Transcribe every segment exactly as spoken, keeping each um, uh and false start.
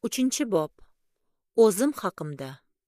Uchinchi bob. O'zim haqimda.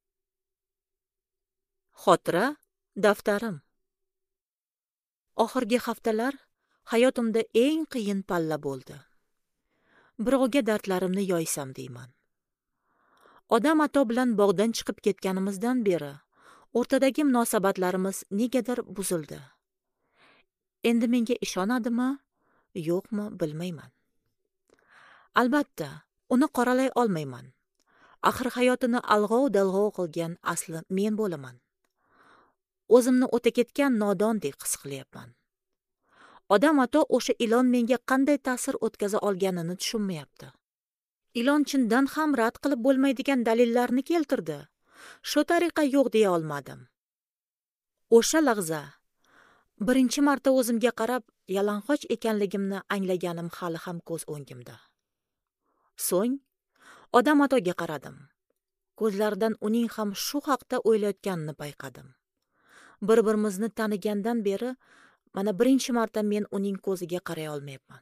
Xotira daftarim. Oxirgi haftalar hayotimda eng qiyin palla bo'ldi. Birovga dardlarimni yoysam deyman. Odam ato bilan bog'dan chiqib ketganimizdan beri o'rtadagi munosabatlarimiz negadir buzildi. Endi menga ishonadimi, yo'qmi bilmayman. Albatta, uni qoralay olmayman. Axir hayotini alg'ov-dalg'ov qilgan asli men bo'laman. O'zimni o'ta ketgan nodondek his qilyapman. Odam ato o'sha ilon menga qanday ta'sir o'tkaza olganini tushunmayapti. Ilon chindan ham rad qilib bo'lmaydigan dalillarni keltirdi. Shu tariqa yo'q deya olmadim. O'sha lahza birinchi marta o'zimga qarab yalang'och ekanligimni anglaganim hali ham ko'z o'ngimda. So'ng odam atoga qaradim. Ko'zlaridan uning ham shu haqda o'ylayotganini payqadim. Bir-birimizni tanigandan beri mana birinchi marta men uning ko'ziga qaray olmayapman.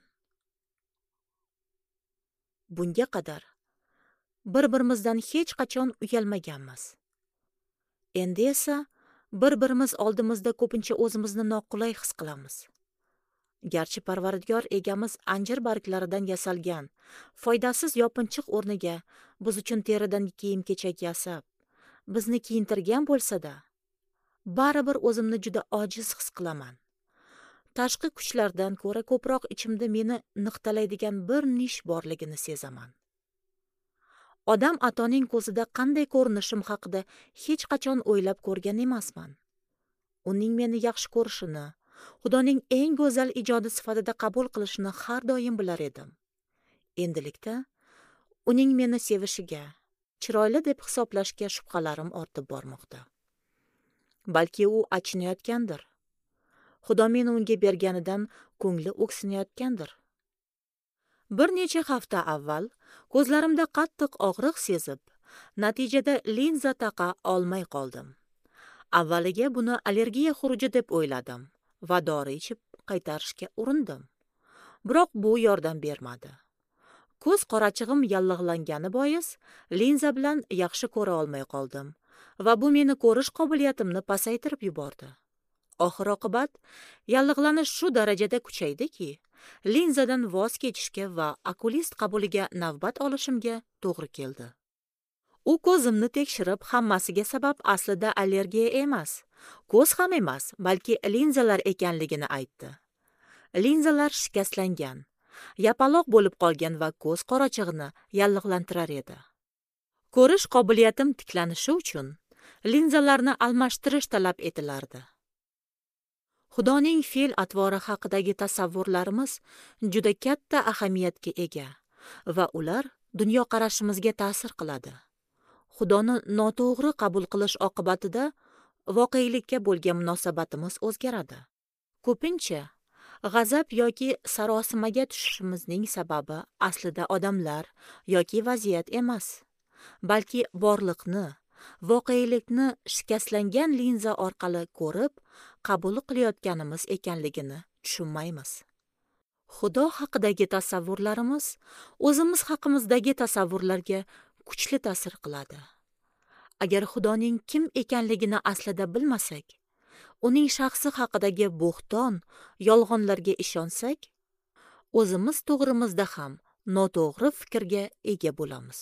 Bunga qadar bir-birimizdan hech qachon uyalmaganmiz. Endi esa bir-birimiz oldimizda ko'pincha o'zimizni noqulay his qilamiz. Garchi Parvardigor egamiz anjir barglaridan yasalgan foydasiz yopinchiq o'rniga biz uchun teridan kiyim-kechak yasab, bizni kiyintirgan bo'lsa-da, baribir o'zimni juda ojiz his qilaman. Tashqi kuchlardan ko'ra ko'proq ichimda meni niqtalaydigan bir nish borligini sezaman. Odam atoning ko'zida qanday ko'rinishim haqida hech qachon o'ylab ko'rgan emasman. Uning meni yaxshi ko'rishini, Xudoning eng go'zal ijodi sifatida qabul qilishini har doim bilar edim. Endilikda uning meni sevishiga, chiroyli deb hisoblashga shubhalarim ortib bormoqda. Balki u achinayotgandir. Xudo meni unga berganidan ko'ngli o'ksinayotgandir. Bir necha hafta avval ko'zlarimda qattiq og'riq sezib, natijada linza taqa olmay qoldim. Avvaliga buni allergiya xuruji deb o'yladim va dori ichib qaytarishga urindim. Biroq bu yordam bermadi. Ko'z qorachig'im yallig'langani bois linza bilan yaxshi ko'ra olmay qoldim va bu meni ko'rish qobiliyatimni pasaytirib yubordi. Oxir-oqibat yallig'lanish shu darajada kuchaydiki, linzadan voz kechishga va okulist qabuliga navbat olishimga to'g'ri keldi. U ko'zimni tekshirib, hammasiga sabab aslida allergiya emas, ko'z ham emas, balki linzalar ekanligini aytdi. Linzalar shikastlangan, yapaloq bo'lib qolgan va ko'z qorachig'ini yallig'lantirar edi. Ko'rish qobiliyatim tiklanishi uchun linzalarni almashtirish talab etilardi. Xudoning fe'l atvori haqidagi tasavvurlarimiz juda katta ahamiyatga ega va ular dunyoqarashimizga ta'sir qiladi. Xudoni noto'g'ri qabul qilish oqibatida voqelikka bo'lgan munosabatimiz o'zgaradi. Ko'pincha g'azab yoki sarosimaga tushishimizning sababi aslida odamlar yoki vaziyat emas, balki borliqni, voqelikni shikastlangan linza orqali ko'rib, qabul qilayotganimiz ekanligini tushunmaymiz. Xudo haqidagi tasavvurlarimiz o'zimiz haqimizdagi tasavvurlarga kuchli ta'sir qiladi. Agar Xudoning kim ekanligini aslida bilmasak, uning shaxsi haqidagi bo'xton, yolg'onlarga ishonsak, o'zimiz to'g'rimizda ham noto'g'ri fikrga ega bo'lamiz.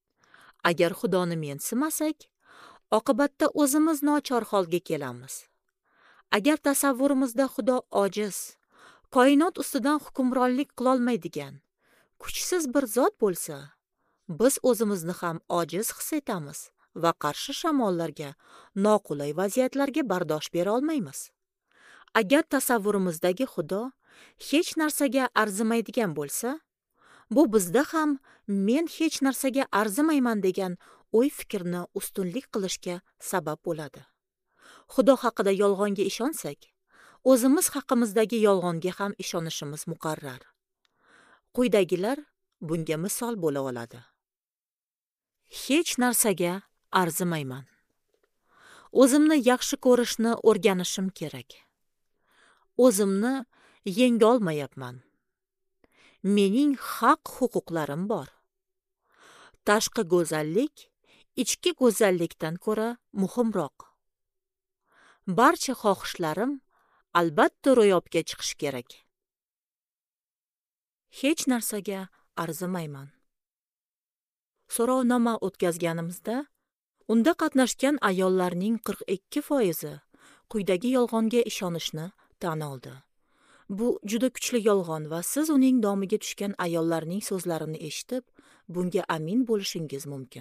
Agar Xudoni mensimasak, oqibatda o'zimiz nochor holga kelamiz. Agar tasavvurimizda Xudo ojiz, koinot ustidan hukmronlik qilolmaydigan, kuchsiz bir zot bo'lsa, biz o'zimizni ham ojiz his etamiz va qarshi shamollarga, noqulay vaziyatlarga bardosh bera olmaymiz. Agar tasavvurimizdagi Xudo hech narsaga arzimaydigan bo'lsa, bu bizda ham men hech narsaga arzimayman degan o'y fikrni ustunlik qilishga sabab bo'ladi. Xudo haqida yolg'onga ishonsak, o'zimiz haqimizdagi yolg'onga ham ishonishimiz muqarrar. Quyidagilar bunga misol bo'la oladi. Hech narsaga arzimayman. O'zimni yaxshi ko'rishni o'rganishim kerak. O'zimni yenga olmayapman. Mening haq-huquqlarim bor. tashqi go'zallik ichki go'zallikdan ko'ra muhimroq. Barcha xohishlarim albatta ro'yobga chiqishi kerak. Hech narsaga arzimayman. So'rovnoma o'tkazganimizda unda qatnashgan ayollarning qirq ikki foizi quyidagi yolg'onga ishonishni tan oldi. Bu juda kuchli yolg'on va siz uning domiga tushgan ayollarning so'zlarini eshitib, bunga amin bo'lishingiz mumkin.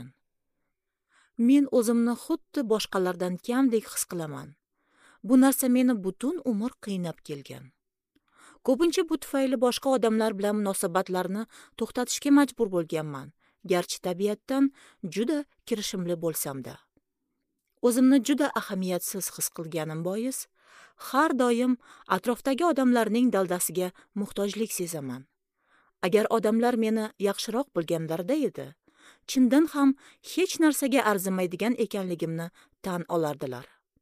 Men o'zimni xuddi boshqalardan kamdek his qilaman. Bu narsa meni butun umr qiynab kelgan. Ko'pincha bu tufayli boshqa odamlar bilan munosabatlarni to'xtatishga majbur bo'lganman, garchi tabiatdan juda kirishimli bo'lsam-da. O'zimni juda ahamiyatsiz his qilganim bois, har doim atrofdagi odamlarning daldasiga muhtojlik sezaman. Agar odamlar meni yaxshiroq bilganlarida edi, chindan ham hech narsaga arzimaydigan ekanligimni tan olardilar.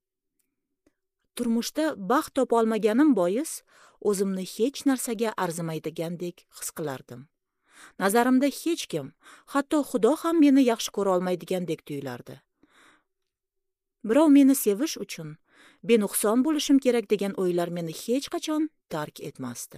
Turmushda baxt topa olmaganim bois, o'zimni hech narsaga arzimaydigandek his qilardim. Nazarimda hech kim, hatto Xudo ham meni yaxshi ko'ra olmaydigandek tuyulardi. Birov meni sevish uchun benuqson bo'lishim kerak degan o'ylar meni hech qachon tark etmasdi.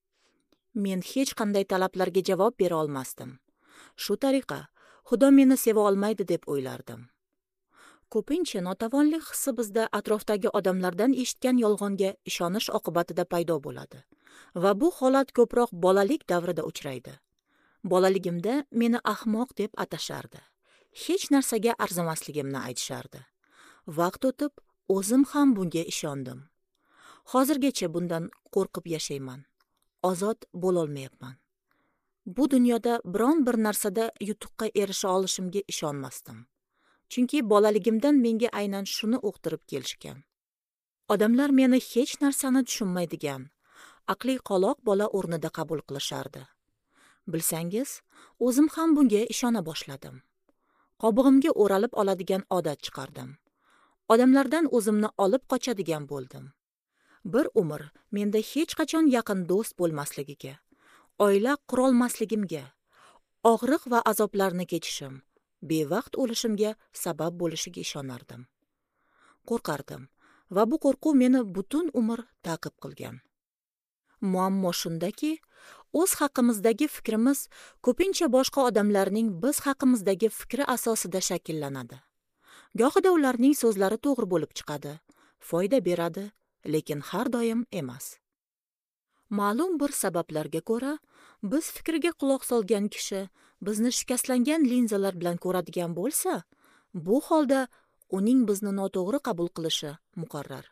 Men hech qanday talablarga javob bera olmasdim. Shu tariqa Xudo meni seva olmaydi deb o'ylardim. Ko'pincha notavonlik hissi bizda atrofdagi odamlardan eshitgan yolg'onga ishonish oqibatida paydo bo'ladi va bu holat ko'proq bolalik davrida uchraydi. Bolaligimda meni ahmoq deb atashardi. Hech narsaga arzimasligimni aytishardi. Vaqt o'tib, o'zim ham bunga ishondim. Hozirgacha bundan qo'rqib yashayman. Ozod bo'lolmayapman. Bu dunyoda biron bir narsada yutuqqa erisha olishimga ishonmasdim. Chunki bolaligimdan menga aynan shuni uqtirib kelishgan. Odamlar meni hech narsani tushunmaydigan, aqli qoloq bola o'rnida qabul qilishardi. Bilsangiz, o'zim ham bunga ishona boshladim. Qobig'imga o'ralib oladigan odat chiqardim. Odamlardan o'zimni olib qochadigan bo'ldim. Bir umr menda hech qachon yaqin do'st bo'lmasligiga, oila qurolmasligimga, og'riq va azoblarni kechishim, bevaqt o'lishimga sabab bo'lishiga ishonardim. Qo'rqardim va bu qo'rquv meni butun umr ta'qib qilgan. Muammo shundaki, o'z haqimizdagi fikrimiz ko'pincha boshqa odamlarning biz haqimizdagi fikri asosida shakllanadi. Gohida ularning so'zlari to'g'ri bo'lib chiqadi, foyda beradi, lekin har doim emas. Ma'lum bir sabablarga ko'ra, biz fikriga quloq solgan kishi bizni shikastlangan linzalar bilan ko'radigan bo'lsa, bu holda uning bizni noto'g'ri qabul qilishi muqarrar.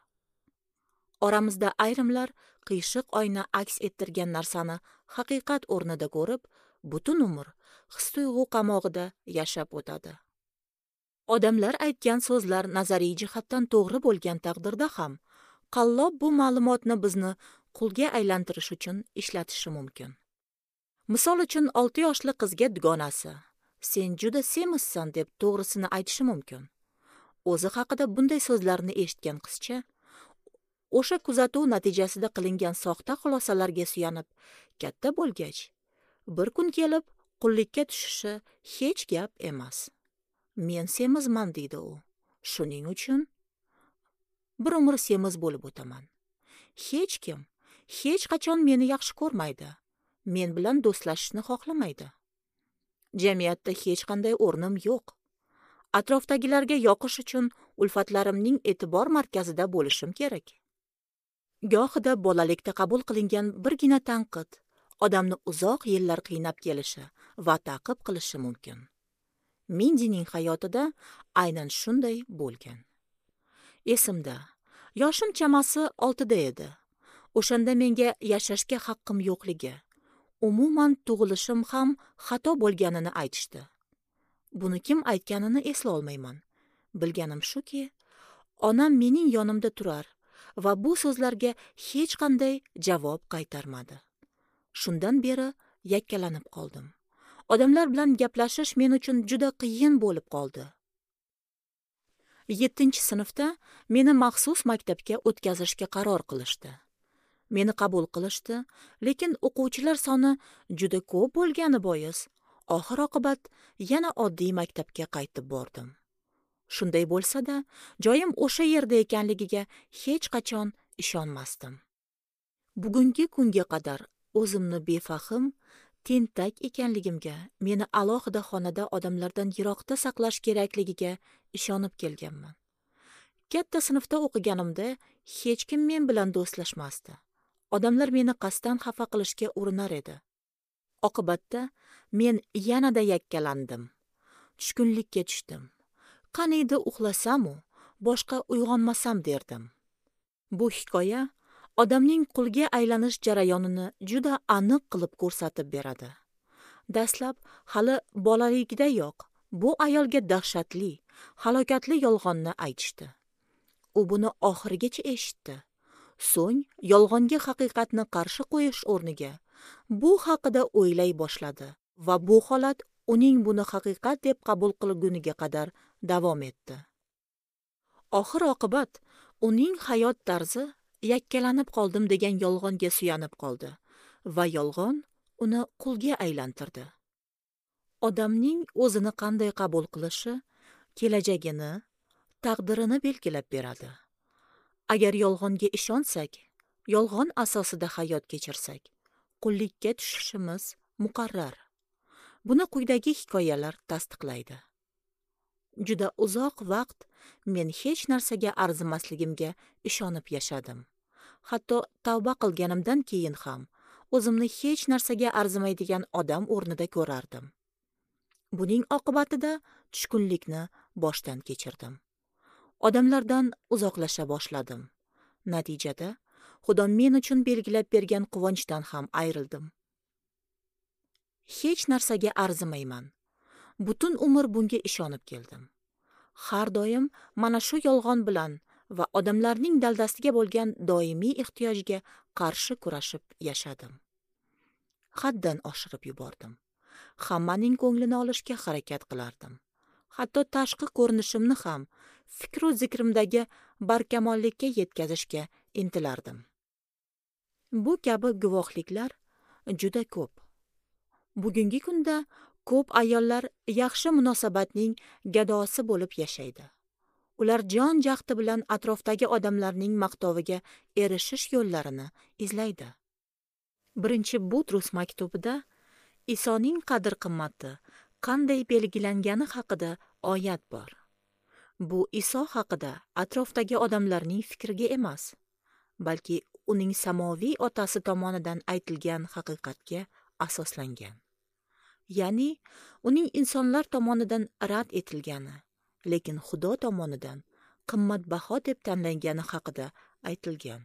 Oramizda ayrimlar qiyshiq oyna aks ettirgan narsani haqiqat o'rnida ko'rib, butun umr his-tuyg'u qamog'ida yashab o'tadi. Odamlar aytgan so'zlar nazariy jihatdan to'g'ri bo'lgan taqdirda ham, qallob bu ma'lumotni bizni qulga aylantirish uchun ishlatishi mumkin. Misol uchun olti yoshli qizga dugonasi "Sen juda semizsan" deb to'g'risini aytishi mumkin. O'zi haqida bunday so'zlarni eshitgan qizcha o'sha kuzatuv natijasida qilingan soxta xulosalarga suyanib, katta bo'lgach, bir kun kelib qullikka tushishi hech gap emas. Men semizman deydi u. Shuning uchun bir umr semiz bo'lib o'taman. Hech kim hech qachon meni yaxshi ko'rmaydi. Men bilan do'stlashishni xohlamaydi. Jamiyatda hech qanday o'rnim yo'q. Atrofdagilarga yoqish uchun ulfatlarimning e'tibor markazida bo'lishim kerak. Gohida bolalikda qabul qilingan birgina tanqid odamni uzoq yillar qiynab kelishi va ta'qib qilishi mumkin. Mindining hayotida aynan shunday bo'lgan. Esimda, yoshim chamasi oltida edi. O'shanda menga yashashga haqqim yo'qligi, umuman tug'ilishim ham xato bo'lganini aytishdi. Buni kim aytganini esla olmayman. Bilganim shuki, onam mening yonimda turar va bu so'zlarga hech qanday javob qaytarmadi. Shundan beri yakkalanib qoldim. Odamlar bilan gaplashish men uchun juda qiyin bo'lib qoldi. yettinchi sinfda meni maxsus maktabga o'tkazishga qaror qilishdi. Meni qabul qilishdi, lekin o'quvchilar soni juda ko'p bo'lgani bois, Oxir oqibat yana oddiy maktabga qaytib bordim. Shunday bo'lsa-da, joyim o'sha yerda ekanligiga hech qachon ishonmasdim. Bugungi kunga qadar o'zimni befahm, tentak ekanligimga, meni alohida xonada odamlardan yiroqda saqlash kerakligiga ishonib kelganman. Katta sinfda o'qiganimda hech kim men bilan do'stlashmasdi. Odamlar meni qasddan xafa qilishga urinar edi. Oqibatda men yanada yakkalandim. Tushkunlikka tushdim. Qaniydi uxlasam-u, boshqa uyg'onmasam derdim. Bu hikoya odamning qulga aylanish jarayonini juda aniq qilib ko'rsatib beradi. Dastlab hali bolaligidayoq bu ayolga dahshatli, halokatli yolg'onni aytishdi. U buni oxirigacha eshitdi. So'ng yolg'onga haqiqatni qarshi qo'yish o'rniga bu haqida o'ylay boshladi va bu holat uning buni haqiqat deb qabul qilguniga qadar davom etdi. Oxir oqibat uning hayot tarzi yakkalanib qoldim degan yolg'onga suyanib qoldi va yolg'on uni qulga aylantirdi. Odamning o'zini qanday qabul qilishi kelajagini, taqdirini belgilab beradi. Agar yolg'onga ishonsak, yolg'on asosida hayot kechirsak, qullikka tushishimiz muqarrar. Buni quyidagi hikoyalar tasdiqlaydi. Juda uzoq vaqt men hech narsaga arzimasligimga ishonib yashadim. Hatto tavba qilganimdan keyin ham o'zimni hech narsaga arzimaydigan odam o'rnida ko'rardim. Buning oqibatida tushkunlikni boshdan kechirdim. Odamlardan uzoqlasha boshladim. Natijada Xudo men uchun belgilab bergan quvonchdan ham ayrildim. Hech narsaga arzimayman. Butun umr bunga ishonib keldim. Har doim mana shu yolg'on bilan va odamlarning daldasiga bo'lgan doimiy ehtiyojga qarshi kurashib yashadim. Haddan oshirib yubordim. Hammaning ko'nglini olishga harakat qilardim. Hatto tashqi ko'rinishimni ham fikru zikrimdagi barkamollikka yetkazishga intilardim. Bu kabi guvohliklar juda ko'p. Bugungi kunda ko'p ayollar yaxshi munosabatning gadosi bo'lib yashaydi. Ular jon jahdi bilan atrofdagi odamlarning maqtoviga erishish yo'llarini izlaydi. Birinchi Butrus maktubida Isoning qadr-qimmati qanday belgilangani haqida oyat bor. Bu Iso haqida atrofdagi odamlarning fikriga emas, balki uning samoviy otasi tomonidan aytilgan haqiqatga asoslangan. Ya'ni uning insonlar tomonidan rad etilgani, lekin Xudo tomonidan qimmatbaho deb tanlangani haqida aytilgan.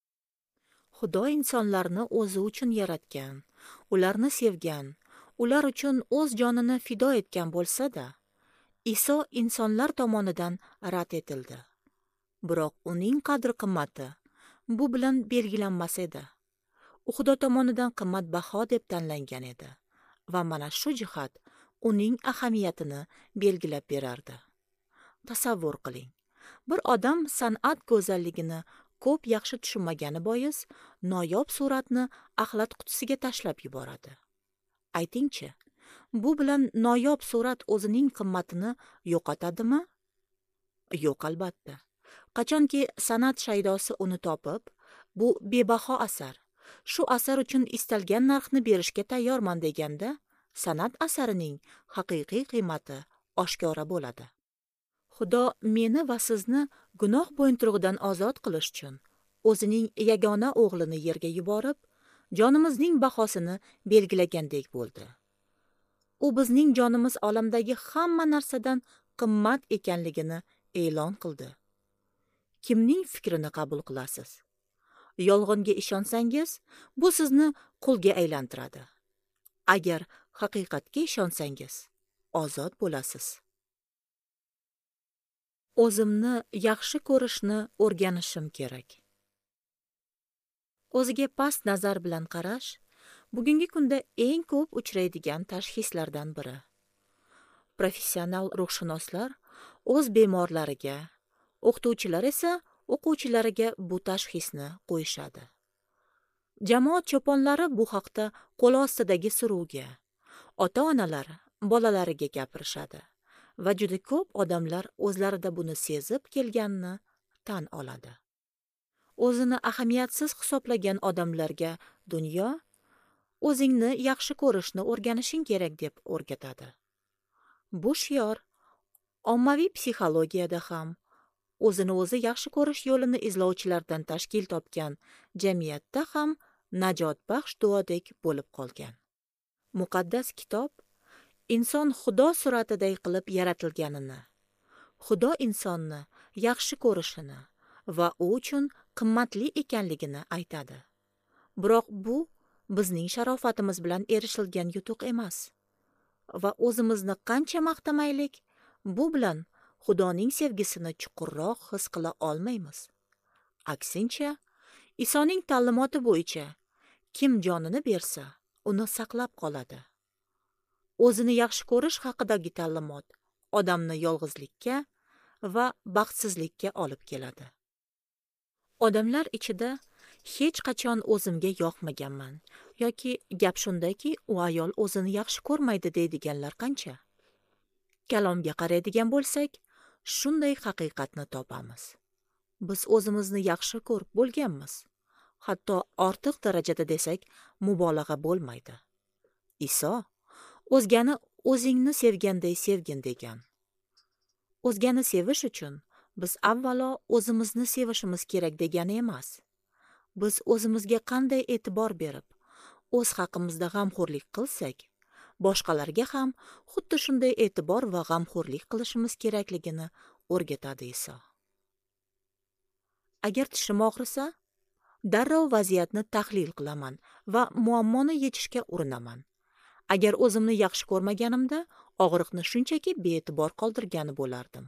Xudo insonlarni o'zi uchun yaratgan, ularni sevgan, ular uchun o'z jonini fido etgan bo'lsa-da, Iso insonlar tomonidan rad etildi. Biroq uning qadr-qimmati bu bilan belgilanmas edi. U Xudo tomonidan qimmatbaho deb tanlangan edi va mana shu jihat uning ahamiyatini belgilab berardi. Tasavvur qiling, bir odam san'at go'zalligini ko'p yaxshi tushunmagani bois noyob suratni axlat qutisiga tashlab yuboradi. Aytingchi, bu bilan noyob surat o'zining qimmatini yo'qotadimi? Yo'q, albatta. Qachonki san'at shaydosi uni topib, bu bebaho asar, shu asar uchun istalgan narxni berishga tayyorman deganda, san'at asarining haqiqiy qiymati oshkora bo'ladi. Xudo meni va sizni gunoh bo'yinturug'idan ozod qilish uchun o'zining yagona o'g'lini yerga yuborib, jonimizning bahosini belgilagandek bo'ldi. U bizning jonimiz olamdagi hamma narsadan qimmat ekanligini e'lon qildi. Kimning fikrini qabul qilasiz? Yolg'onga ishonsangiz, bu sizni qulga aylantiradi. Agar haqiqatga ishonsangiz, ozod bo'lasiz. O'zimni yaxshi ko'rishni o'rganishim kerak. O'ziga past nazar bilan qarash bugungi kunda eng ko'p uchraydigan tashxislardan biri. Professional ruhshunoslar o'z bemorlariga, o'qituvchilar esa o'quvchilariga bu tashxisni qo'yishadi. Jamoat cho'ponlari bu haqda qo'l ostidagi suruvga, Ota-onalar bolalariga gapirishadi va juda ko'p odamlar o'zlarida buni sezib kelganini tan oladi. O'zini ahamiyatsiz hisoblagan odamlarga dunyo o'zingni yaxshi ko'rishni o'rganishing kerak deb o'rgatadi. Bu shior ommaviy psixologiyada ham, o'zini o'zi yaxshi ko'rish yo'lini izlovchilardan tashkil topgan jamiyatda ham najot baxsh duodek bo'lib qolgan. Muqaddas kitob inson Xudo suratiday qilib yaratilganini, Xudo insonni yaxshi ko'rishini va u uchun qimmatli ekanligini aytadi. Biroq bu bizning sharofatimiz bilan erishilgan yutuq emas. Va o'zimizni qancha maqtamaylik, bu bilan Xudoning sevgisini chuqurroq his qila olmaymiz. Aksincha, Isoning ta'limoti bo'yicha kim jonini bersa, uni saqlab qoladi. O'zini yaxshi ko'rish haqidagi ta'limot odamni yolg'izlikka va baxtsizlikka olib keladi. Odamlar ichida hech qachon o'zimga yoqmaganman yoki gap shundaki, u ayol o'zini yaxshi ko'rmaydi deydiganlar qancha? Kalomga qaraydigan bo'lsak, shunday haqiqatni topamiz. Biz o'zimizni yaxshi ko'rib bo'lganmiz. Hatto ortiq darajada desak, mubolag'a bo'lmaydi. Iso o'zgani o'zingni sevganday sevgin degan. O'zgani sevish uchun biz avvalo o'zimizni sevishimiz kerak degani emas. Biz o'zimizga qanday e'tibor berib, o'z haqimizda g'amxo'rlik qilsak, boshqalarga ham xuddi shunday e'tibor va g'amxo'rlik qilishimiz kerakligini o'rgatadi Iso. Agar tishim og'risa, darrov vaziyatni tahlil qilaman va muammoni yechishga urinaman. Agar o'zimni yaxshi ko'rmaganimda, og'riqni shunchaki bee'tibor qoldirgani bo'lardim.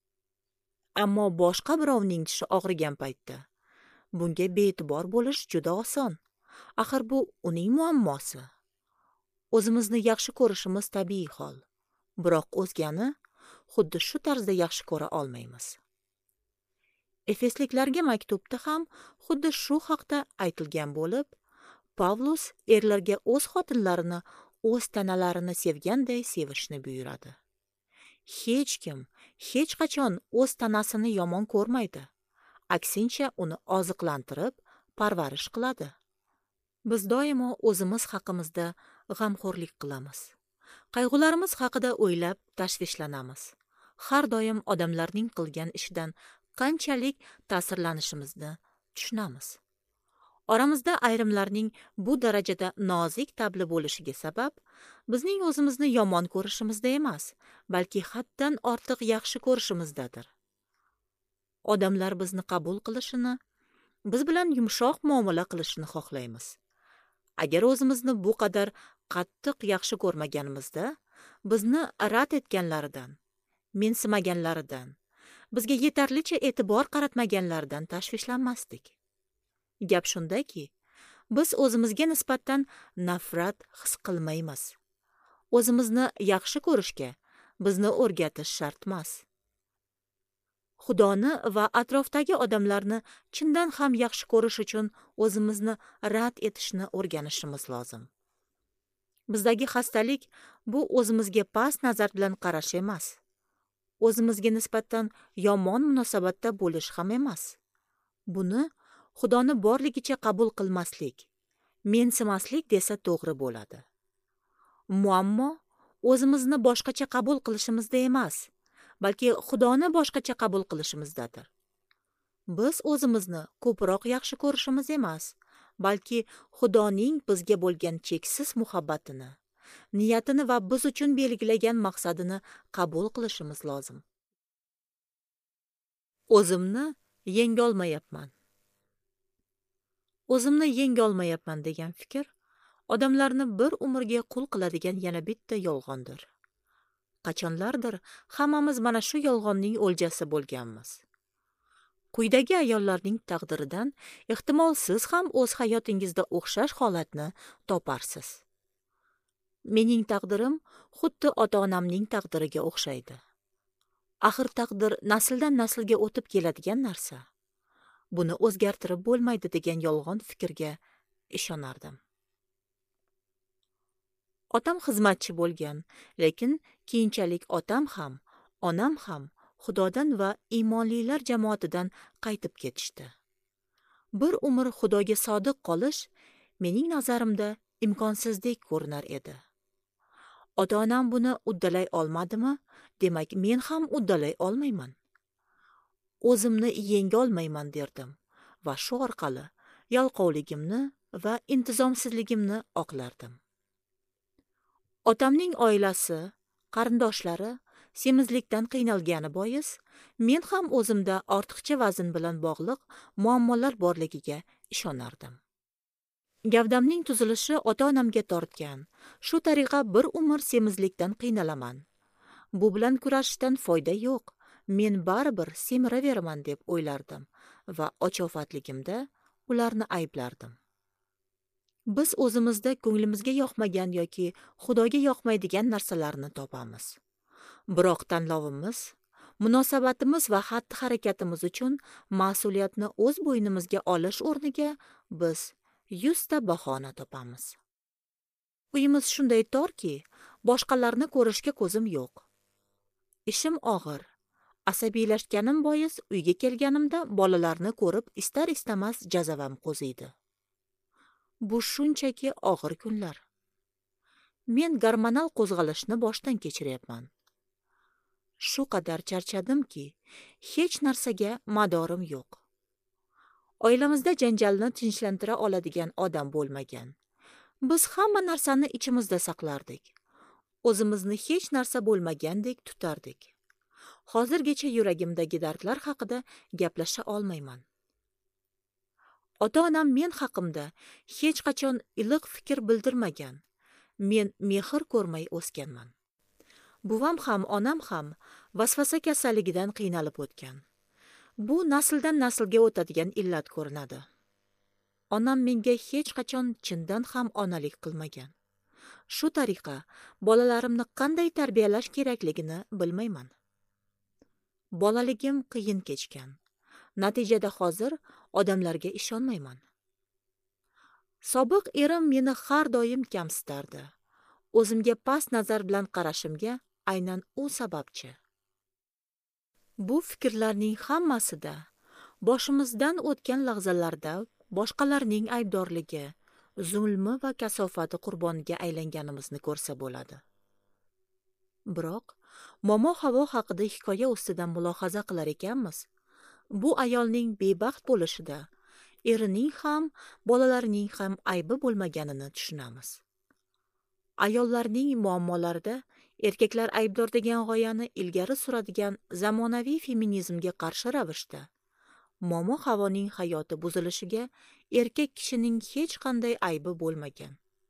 Ammo boshqa birovning tishi og'rigan paytda bunga bee'tibor bo'lish juda oson. Axir bu uning muammosi. O'zimizni yaxshi ko'rishimiz tabiiy hol. Biroq o'zgani xuddi shu tarzda yaxshi ko'ra olmaymiz. Efesliklarga maktubda ham xuddi shu haqda aytilgan bo'lib, Pavlus erlarga o'z xotinlarini o'z tanalarini sevganday sevishni buyuradi. Hech kim hech qachon o'z tanasini yomon ko'rmaydi. Aksincha uni oziqlantirib, parvarish qiladi. Biz doimo o'zimiz haqimizda g'amxo'rlik qilamiz. Qayg'ularimiz haqida o'ylab tashvishlanamiz. Har doim odamlarning qilgan ishidan qanchalik ta'sirlanishimizni tushunamiz. Oramizda ayrimlarning bu darajada nozik tabli bo'lishiga sabab bizning o'zimizni yomon ko'rishimizda emas, balki haddan ortiq yaxshi ko'rishimizdadir. Odamlar bizni qabul qilishini, biz bilan yumshoq muomala qilishini xohlaymiz. Agar o'zimizni bu qadar qattiq yaxshi ko'rmaganimizda, bizni rad etganlaridan, mensimaganlaridan, bizga yetarlicha e'tibor qaratmaganlaridan tashvishlanmasdik. Gap shundaki, biz o'zimizga nisbatan nafrat his qilmaymiz. O'zimizni yaxshi ko'rishga bizni o'rgatish shart emas. Xudoni va atrofdagi odamlarni chindan ham yaxshi ko'rish uchun o'zimizni rad etishni o'rganishimiz lozim. Bizdagi xastalik bu o'zimizga past nazar bilan qarash emas. O'zimizga nisbatan yomon munosabatda bo'lish ham emas. Buni Xudoni borligicha qabul qilmaslik, mensimaslik desa to'g'ri bo'ladi. Muammo o'zimizni boshqacha qabul qilishimizda emas, balki Xudoni boshqacha qabul qilishimizdadir. Biz o'zimizni ko'proq yaxshi ko'rishimiz emas, balki Xudoning bizga bo'lgan cheksiz muhabbatini, niyatini va biz uchun belgilagan maqsadini qabul qilishimiz lozim. O'zimni yengolmayapman. O'zimni yengolmayapman degan fikr odamlarni bir umrga qul qiladigan yana bitta yolg'ondir. Qachonlardir hammamiz mana shu yolg'onning o'ljasi bo'lganmiz. Quyidagi ayollarning taqdiridan ehtimol siz ham o'z hayotingizda o'xshash holatni toparsiz. Mening taqdirim xuddi ota-onamning taqdiriga o'xshaydi. Axir taqdir nasldan naslga o'tib keladigan narsa. Buni o'zgartirib bo'lmaydi degan yolg'on fikrga ishonardim. Otam xizmatchi bo'lgan, lekin keyinchalik otam ham, onam ham Xudodan va iymonlilar jamoatidan qaytib ketishdi. Bir umr Xudoga sodiq qolish mening nazarimda imkonsizdek ko'rinar edi. Ota-onam buni uddalay olmadimi? Demak, men ham uddalay olmayman. O'zimni yenga olmayman derdim va shu orqali yalqovligimni va intizomsizligimni oqlardim. Otamning oilasi, qarindoshlari semizlikdan qiynalgani bois, men ham o'zimda ortiqcha vazn bilan bog'liq muammolar borligiga ishonardim. Gavdamning tuzilishi ota-onamga tortgan. Shu tariqa bir umr semizlikdan qiynalaman. Bu bilan kurashishdan foyda yo'q. Men baribir semiraveraman deb o'ylardim va ochofatligimda ularni ayblardim. Biz o'zimizda ko'nglimizga yoqmagan yoki Xudoga yoqmaydigan narsalarni topamiz. Biroq tanlovimiz, munosabatimiz va xatti-harakatimiz uchun mas'uliyatni o'z bo'ynimizga olish o'rniga biz yuzta bahona topamiz. Uyimiz shunday torki, boshqalarni ko'rishga ko'zim yo'q. Ishim og'ir. Asabiylashganim bois uyga kelganimda bolalarni ko'rib istar-istamas jazavam qo'ziydi. Bu shunchaki og'ir kunlar. Men gormonal qo'zg'alishni boshdan kechiryapman. Shu qadar charchadimki, hech narsaga madorim yo'q. Oilamizda janjalni tinchlantira oladigan odam bo'lmagan. Biz hamma narsani ichimizda saqlardik. O'zimizni hech narsa bo'lmagandek tutardik. Hozirgacha yuragimdagi dardlar haqida gaplasha olmayman. Ota-onam men haqimda hech qachon iliq fikr bildirmagan. Men mehr ko'rmay o'sganman. Buvam ham, onam ham vasvasa kasalligidan qiynalib o'tgan. Bu nasldan naslga o'tadigan illat ko'rinadi. Onam menga hech qachon chindan ham onalik qilmagan. Shu tariqa bolalarimni qanday tarbiyalash kerakligini bilmayman. Bolaligim qiyin kechgan. Natijada hozir odamlarga ishonmayman. Sobiq erim meni har doim kamsitardi. O'zimga past nazar bilan qarashimga aynan u sababchi. Bu fikrlarning hammasida boshimizdan o'tgan lahzalarda boshqalarning aybdorligi, zulmi va kasofati qurboniga aylanganimizni ko'rsa bo'ladi. Biroq momo Havo haqida hikoya ustidan mulohaza qilar ekanmiz, bu ayolning bebaxt bo'lishida erining ham, bolalarining ham aybi bo'lmaganini tushunamiz. Ayollarning muammolarida erkaklar aybdor degan g'oyani ilgari suradigan zamonaviy feminizmga qarshi ravishda momo Havoning hayoti buzilishiga erkak kishining hech qanday aybi bo'lmagan.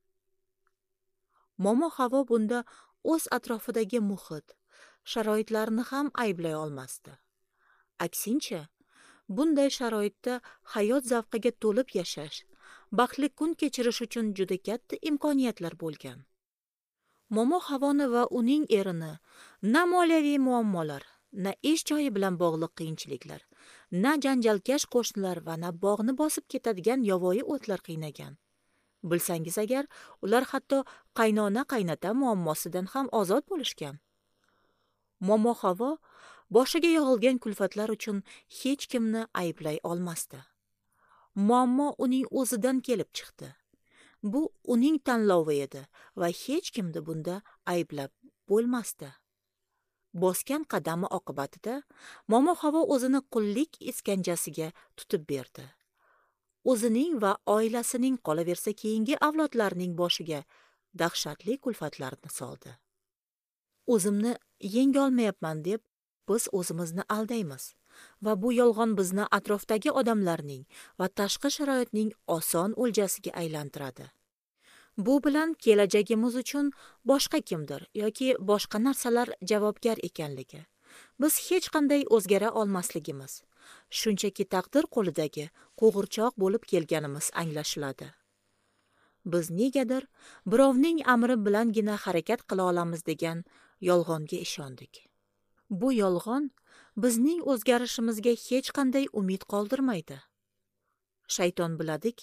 Momo Havo bunda o'z atrofidagi muhit, sharoitlarni ham ayblay olmasdi. Aksincha, bunday sharoitda hayot zavqiga to'lib yashash, baxtli kun kechirish uchun juda katta imkoniyatlar bo'lgan. Momo Havoni va uning erini na moliyaviy muammolar, na ish joyi bilan bog'liq qiyinchiliklar, na janjalkash qo'shnilar va na bog'ni bosib ketadigan yovvoyi o'tlar qiynagan. Bilsangiz agar, ular hatto qaynona-qaynota muammosidan ham ozod bo'lishgan. Momo Havo boshiga yog'ilgan kulfatlar uchun hech kimni ayblay olmasdi. Muammo uning o'zidan kelib chiqdi. Bu uning tanlovi edi va hech kimni bunda ayblab bo'lmasdi. Bosgan qadami oqibatida Momo Havo o'zini qullik iskanjasiga tutib berdi. O'zining va oilasining, qolaversa keyingi avlodlarning boshiga dahshatli kulfatlarni soldi. O'zimni yenga olmayapman deb biz o'zimizni aldaymiz va bu yolg'on bizni atrofdagi odamlarning va tashqi sharoitning oson o'ljasiga aylantiradi. Bu bilan kelajagimiz uchun boshqa kimdir yoki boshqa narsalar javobgar ekanligi, biz hech qanday o'zgara olmasligimiz, shunchaki taqdir qo'lidagi qo'g'irchoq bo'lib kelganimiz anglashiladi. Biz negadir birovning amri bilangina harakat qila olamiz degan yolg'onga ishondik. Bu yolg'on bizning o'zgarishimizga hech qanday umid qoldirmaydi. Shayton biladiki,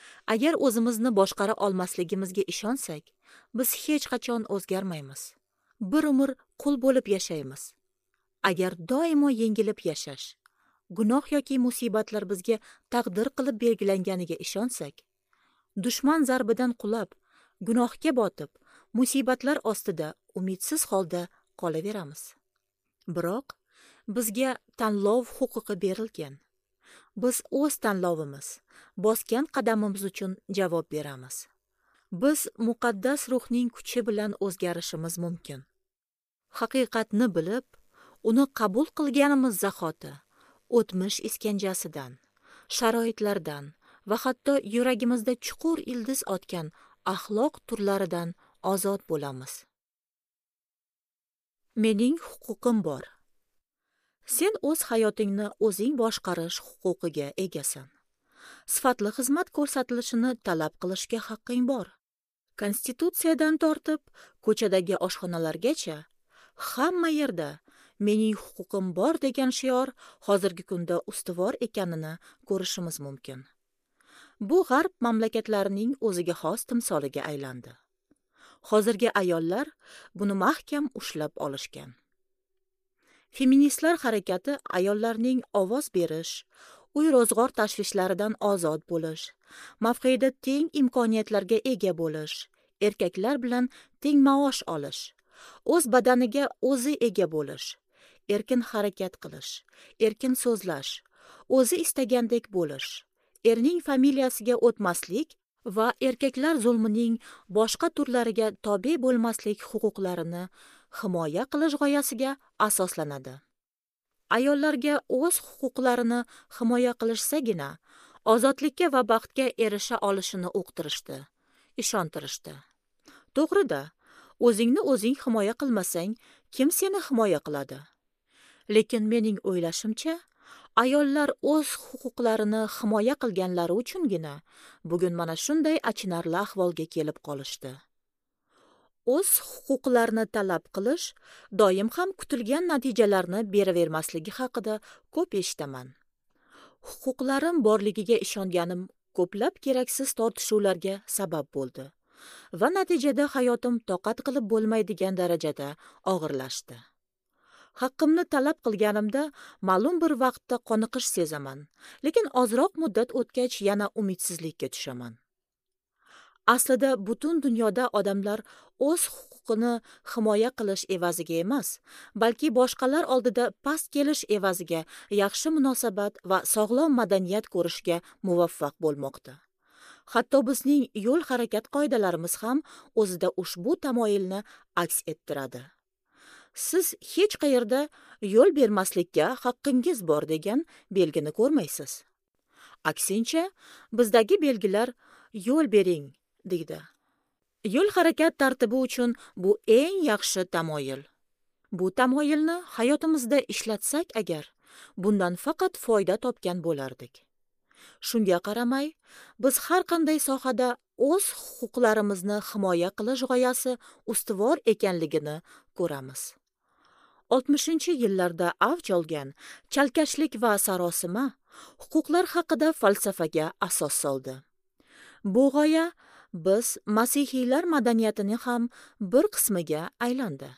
Agar o'zimizni boshqara olmasligimizga ishonsak, biz hech qachon o'zgarmaymiz. Bir umr qul bo'lib yashaymiz. Agar doimo yengilib yashash, gunoh yoki musibatlar bizga taqdir qilib belgilanganiga ishonsak, dushman zarbidan qulab, gunohga botib, musibatlar ostida umidsiz holda qolaveramiz. Biroq bizga tanlov huquqi berilgan. Biz o'z tanlovimiz, bosgan qadamimiz uchun javob beramiz. Biz muqaddas ruhning kuchi bilan o'zgarishimiz mumkin. Haqiqatni bilib, uni qabul qilganimiz zahoti o'tmish iskanjasidan, sharoitlardan va hatto yuragimizda chuqur ildiz otgan axloq turlaridan ozod bo'lamiz. Mening huquqim bor. Sen o'z hayotingni o'zing boshqarish huquqiga egasan. Sifatli xizmat ko'rsatilishini talab qilishga haqqing bor. Konstitutsiyadan tortib, ko'chadagi oshxonalargacha hamma yerda mening huquqim bor degan shior hozirgi kunda ustuvor ekanini ko'rishimiz mumkin. Bu g'arb mamlakatlarining o'ziga xos timsoliga aylandi. Hozirgi ayollar buni mahkam ushlab olishgan. Feministlar harakati ayollarning ovoz berish, uy ro'zg'or tashvishlaridan ozod bo'lish, mavqeda teng imkoniyatlarga ega bo'lish, erkaklar bilan teng maosh olish, o'z badaniga o'zi ega bo'lish, erkin harakat qilish, erkin so'zlash, o'zi istagandek bo'lish, erning familiyasiga o'tmaslik va erkaklar zulmining boshqa turlariga tobe bo'lmaslik huquqlarini himoya qilish g'oyasiga asoslanadi. Ayollarga o'z huquqlarini himoya qilishsagina ozodlikka va baxtga erisha olishini uqtirishdi, ishontirishdi. To'g'rida, o'zingni o'zing himoya qilmasang, kim seni himoya qiladi? Lekin mening o'ylashimcha, ayollar o'z huquqlarini himoya qilganlari uchungina bugun mana shunday achinarli ahvolga kelib qolishdi. O'z huquqlarini talab qilish doim ham kutilgan natijalarni beravermasligi haqida ko'p eshitaman. Huquqlarim borligiga ishonganim ko'plab keraksiz tortishuvlarga sabab bo'ldi va natijada hayotim toqat qilib bo'lmaydigan darajada og'irlashdi. Haqqimni talab qilganimda ma'lum bir vaqtda qoniqish sezaman, lekin ozroq muddat o'tgach yana umidsizlikka tushaman. Aslida butun dunyoda odamlar o'z huquqini himoya qilish evaziga emas, balki boshqalar oldida past kelish evaziga yaxshi munosabat va sog'lom madaniyat ko'rishga muvaffaq bo'lmoqda. Hatto bizning yo'l harakat qoidalarimiz ham o'zida ushbu tamoyilni aks ettiradi. Siz hech qayerda yo'l bermaslikka haqqingiz bor degan belgini ko'rmaysiz. Aksincha, bizdagi belgilar yo'l bering deydi. Yo'l harakat tartibi uchun bu eng yaxshi tamoyil. Bu tamoyilni hayotimizda ishlatsak agar, bundan faqat foyda topgan bo'lardik. Shunga qaramay, biz har qanday sohada o'z huquqlarimizni himoya qilish g'oyasi ustuvor ekanligini ko'ramiz. oltmishinchi yillarda avj olgan chalkashlik va sarosima huquqlar haqida falsafaga asos soldi. Bu g'oya biz masihiylar madaniyatining ham bir qismiga aylandi.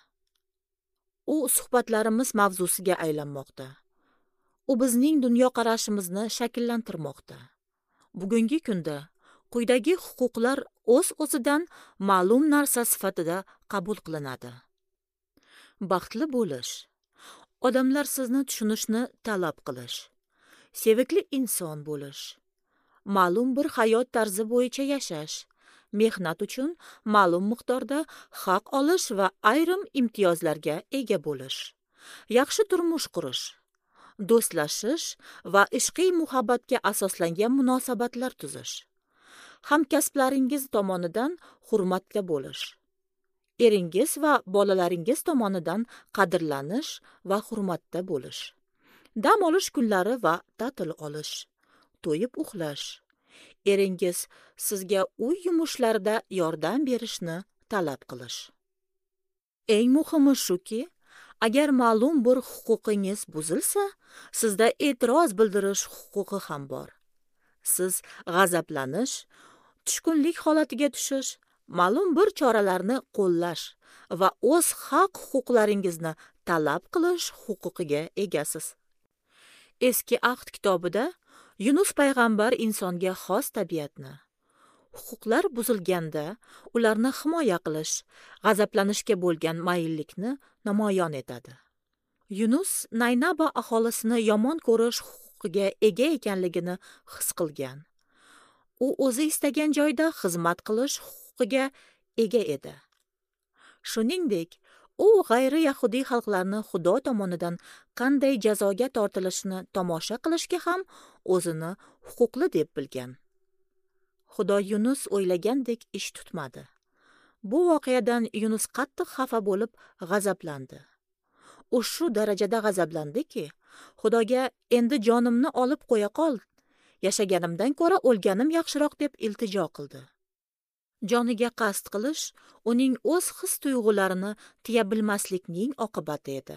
U suhbatlarimiz mavzusiga aylanmoqda. U bizning dunyoqarashimizni shakllantirmoqda. Bugungi kunda quyidagi huquqlar o'z-o'zidan ma'lum narsa sifatida qabul qilinadi. Baxtli bo'lish, odamlar sizni tushunishni talab qilish, sevikli inson bo'lish, ma'lum bir hayot tarzi bo'yicha yashash, mehnat uchun ma'lum miqdorda haq olish va ayrim imtiyozlarga ega bo'lish, yaxshi turmush qurish, do'stlashish va ishqiy muhabbatga asoslangan munosabatlar tuzish, hamkasblaringiz tomonidan hurmatga bo'lish, eringiz va bolalaringiz tomonidan qadrlanish va hurmatda bo'lish, dam olish kunlari va ta'til olish, to'yib uxlash, eringiz sizga uy yumushlarida yordam berishni talab qilish. Eng muhimi shuki, agar ma'lum bir huquqingiz buzilsa, sizda e'tiroz bildirish huquqi ham bor. siz g'azablanish, tushkunlik holatiga tushish, ma'lum bir choralarni qo'llash va o'z haq-huquqlaringizni talab qilish huquqiga egasiz. Eski ahd kitobida Yunus payg'ambar insonga xos tabiatni, huquqlar buzilganda ularni himoya qilish, g'azablanishga bo'lgan mayillikni namoyon etadi. Yunus Naynaba aholisini yomon ko'rish huquqiga ega ekanligini his qilgan. U o'zi istagan joyda xizmat qilish huquqiga ega edi. Shuningdek, u g'ayri yahudiy xalqlarni Xudo tomonidan qanday jazoga tortilishini tomosha qilishga ham o'zini huquqli deb bilgan. Xudo Yunus o'ylagandek ish tutmadi. Bu voqeadan Yunus qattiq xafa bo'lib g'azablandi. U shu darajada g'azablandiki, Xudoga endi jonimni olib qo'ya qol, yashaganimdan ko'ra o'lganim yaxshiroq deb iltijo qildi. Joniga qasd qilish uning o'z his-tuyg'ularini tiya bilmaslikning oqibati edi.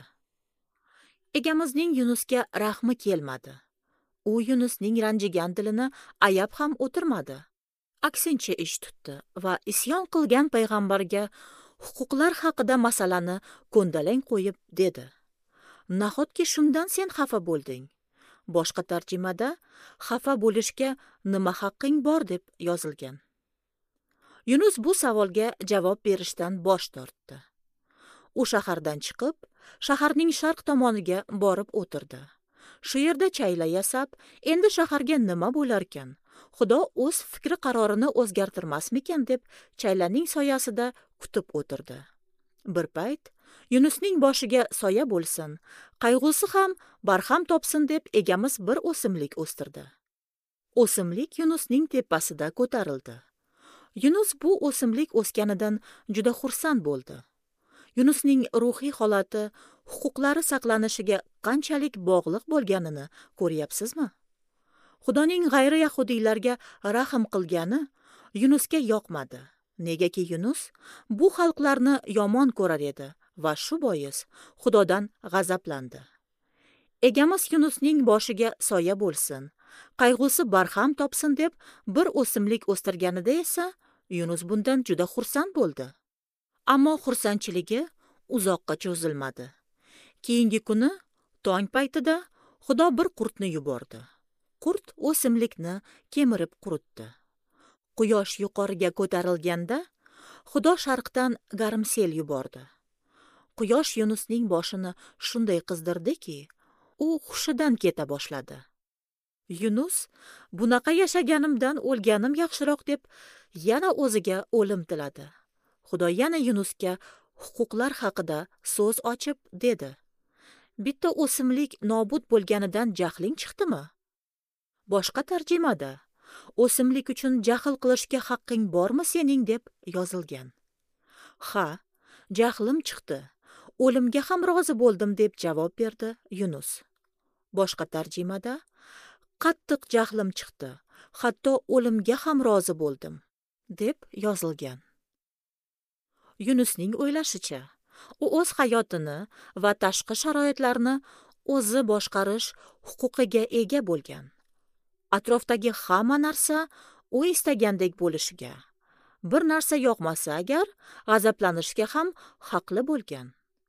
Egamizning Yunusga rahmi kelmadi. U Yunusning ranjigan dilini ayab ham o'tirmadi. Aksincha ish tutdi va isyon qilgan payg'ambarga huquqlar haqida masalani ko'ndalang qo'yib dedi: "Nahotki shundan sen xafa bo'lding?" Boshqa tarjimada xafa bo'lishga nima haqqing bor deb yozilgan. Yunus bu savolga javob berishdan bosh tortdi. U shahardan chiqib, shaharning sharq tomoniga borib o'tirdi. Shu yerda chayla yasab, endi shaharga nima bo'larkan? Xudo o'z fikri qarorini o'zgartirmasmikan deb chaylaning soyasida kutib o'tirdi. Bir payt Yunusning boshiga soya bo'lsin, qayg'usi ham barham topsin deb egamiz bir o'simlik o'stirdi. O'simlik Yunusning tepasida ko'tarildi. Yunus bu o'simlik o'sganidan juda xursand bo'ldi. Yunusning ruhiy holati huquqlari saqlanishiga qanchalik bog'liq bo'lganini ko'ryapsizmi? Xudoning g'ayri yahudiylarga rahm qilgani Yunusga yoqmadi. Negaki Yunus bu xalqlarni yomon ko'rar edi va shu bois Xudodan g'azablandi. Egamiz Yunusning boshiga soya bo'lsin, qayg'usi barham topsin deb bir o'simlik o'stirganida esa Yunus bundan juda xursand bo'ldi. Ammo xursandchiligi uzoqqa cho'zilmadi. Keyingi kuni tong paytida Xudo bir qurtni yubordi. Qurt o'simlikni kemirib quritdi. Quyosh yuqoriga ko'tarilganda Xudo sharqdan garmsel yubordi. Quyosh Yunusning boshini shunday qizdirdiki, u hushidan keta boshladi. Yunus bunaqa yashaganimdan o'lganim yaxshiroq deb yana o'ziga o'lim tiladi. Xudo yana Yunusga huquqlar haqida so'z ochib dedi: "Bitta o'simlik nobud bo'lganidan jahling chiqdimi?" Boshqa tarjimada "O'simlik uchun jahl qilishga haqqing bormi sening?" deb yozilgan. "Ha, jahlim chiqdi. O'limga ham rozi bo'ldim" deb javob berdi Yunus. Boshqa tarjimada "Qattiq jahlim chiqdi, hatto o'limga ham rozi bo'ldim" deb yozilgan. Yunusning o'ylashicha, u o'z hayotini va tashqi sharoitlarni o'zi boshqarish huquqiga ega bo'lgan. Atrofdagi hamma narsa u istagandek bo'lishiga, bir narsa yoqmasa agar g'azablanishga ham haqli bo'lgan.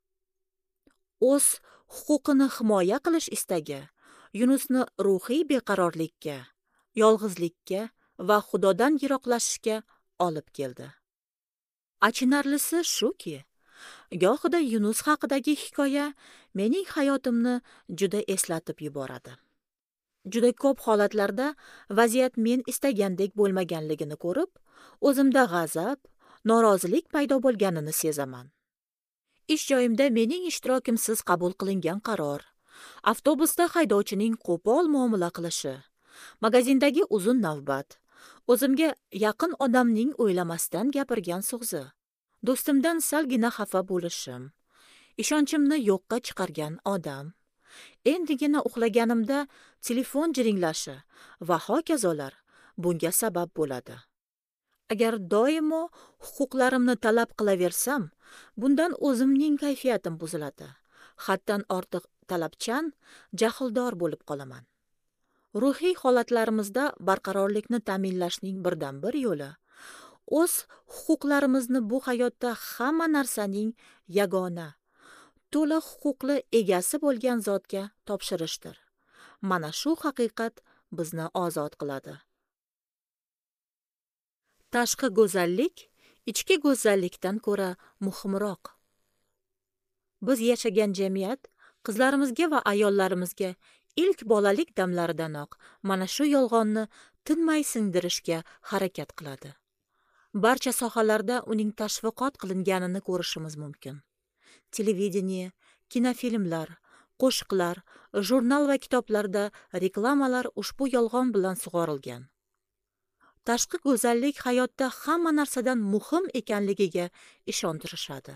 O'z huquqini himoya qilish istagi Yunusni ruhiy beqarorlikka, yolg'izlikka va Xudodan yiroqlashishga olib keldi. Achinarlisi shuki, gohida Yunus haqidagi hikoya mening hayotimni juda eslatib yuboradi. Juda ko'p holatlarda vaziyat men istagandek bo'lmaganligini ko'rib, o'zimda g'azab, norozilik paydo bo'lganini sezaman. Ish joyimda mening ishtirokimsiz qabul qilingan qaror, avtobusda haydovchining qo'pol muomala qilishi, magazindagi uzun navbat, o'zimga yaqin odamning o'ylamasdan gapirgan so'zi, do'stimdan salgina xafa bo'lishim, ishonchimni yo'qqa chiqargan odam, endigina uxlaganimda telefon jiringlashi va hokazolar bunga sabab bo'ladi. Agar doimo huquqlarimni talab qilaversam, bundan o'zimning kayfiyatim buziladi. Haddan ortiq talabchan, jahldor bo'lib qolaman. Ruhiy holatlarimizda barqarorlikni ta'minlashning birdan bir yo'li o'z huquqlarimizni bu hayotda hamma narsaning yagona, to'liq huquqli egasi bo'lgan zotga topshirishdir. Mana shu haqiqat bizni ozod qiladi. Tashqi go'zallik ichki go'zallikdan ko'ra muhimroq. Biz yashagan jamiyat qizlarimizga va ayollarimizga ilk bolalik damlaridanoq mana shu yolg'onni tinmay singdirishga harakat qiladi. Barcha sohalarda uning tashviqot qilinganini ko'rishimiz mumkin. Televideniye, kinofilmlar, qo'shiqlar, jurnal va kitoblarda reklamalar ushbu yolg'on bilan sug'orilgan. Tashqi go'zallik hayotda hamma narsadan muhim ekanligiga ishontirishadi.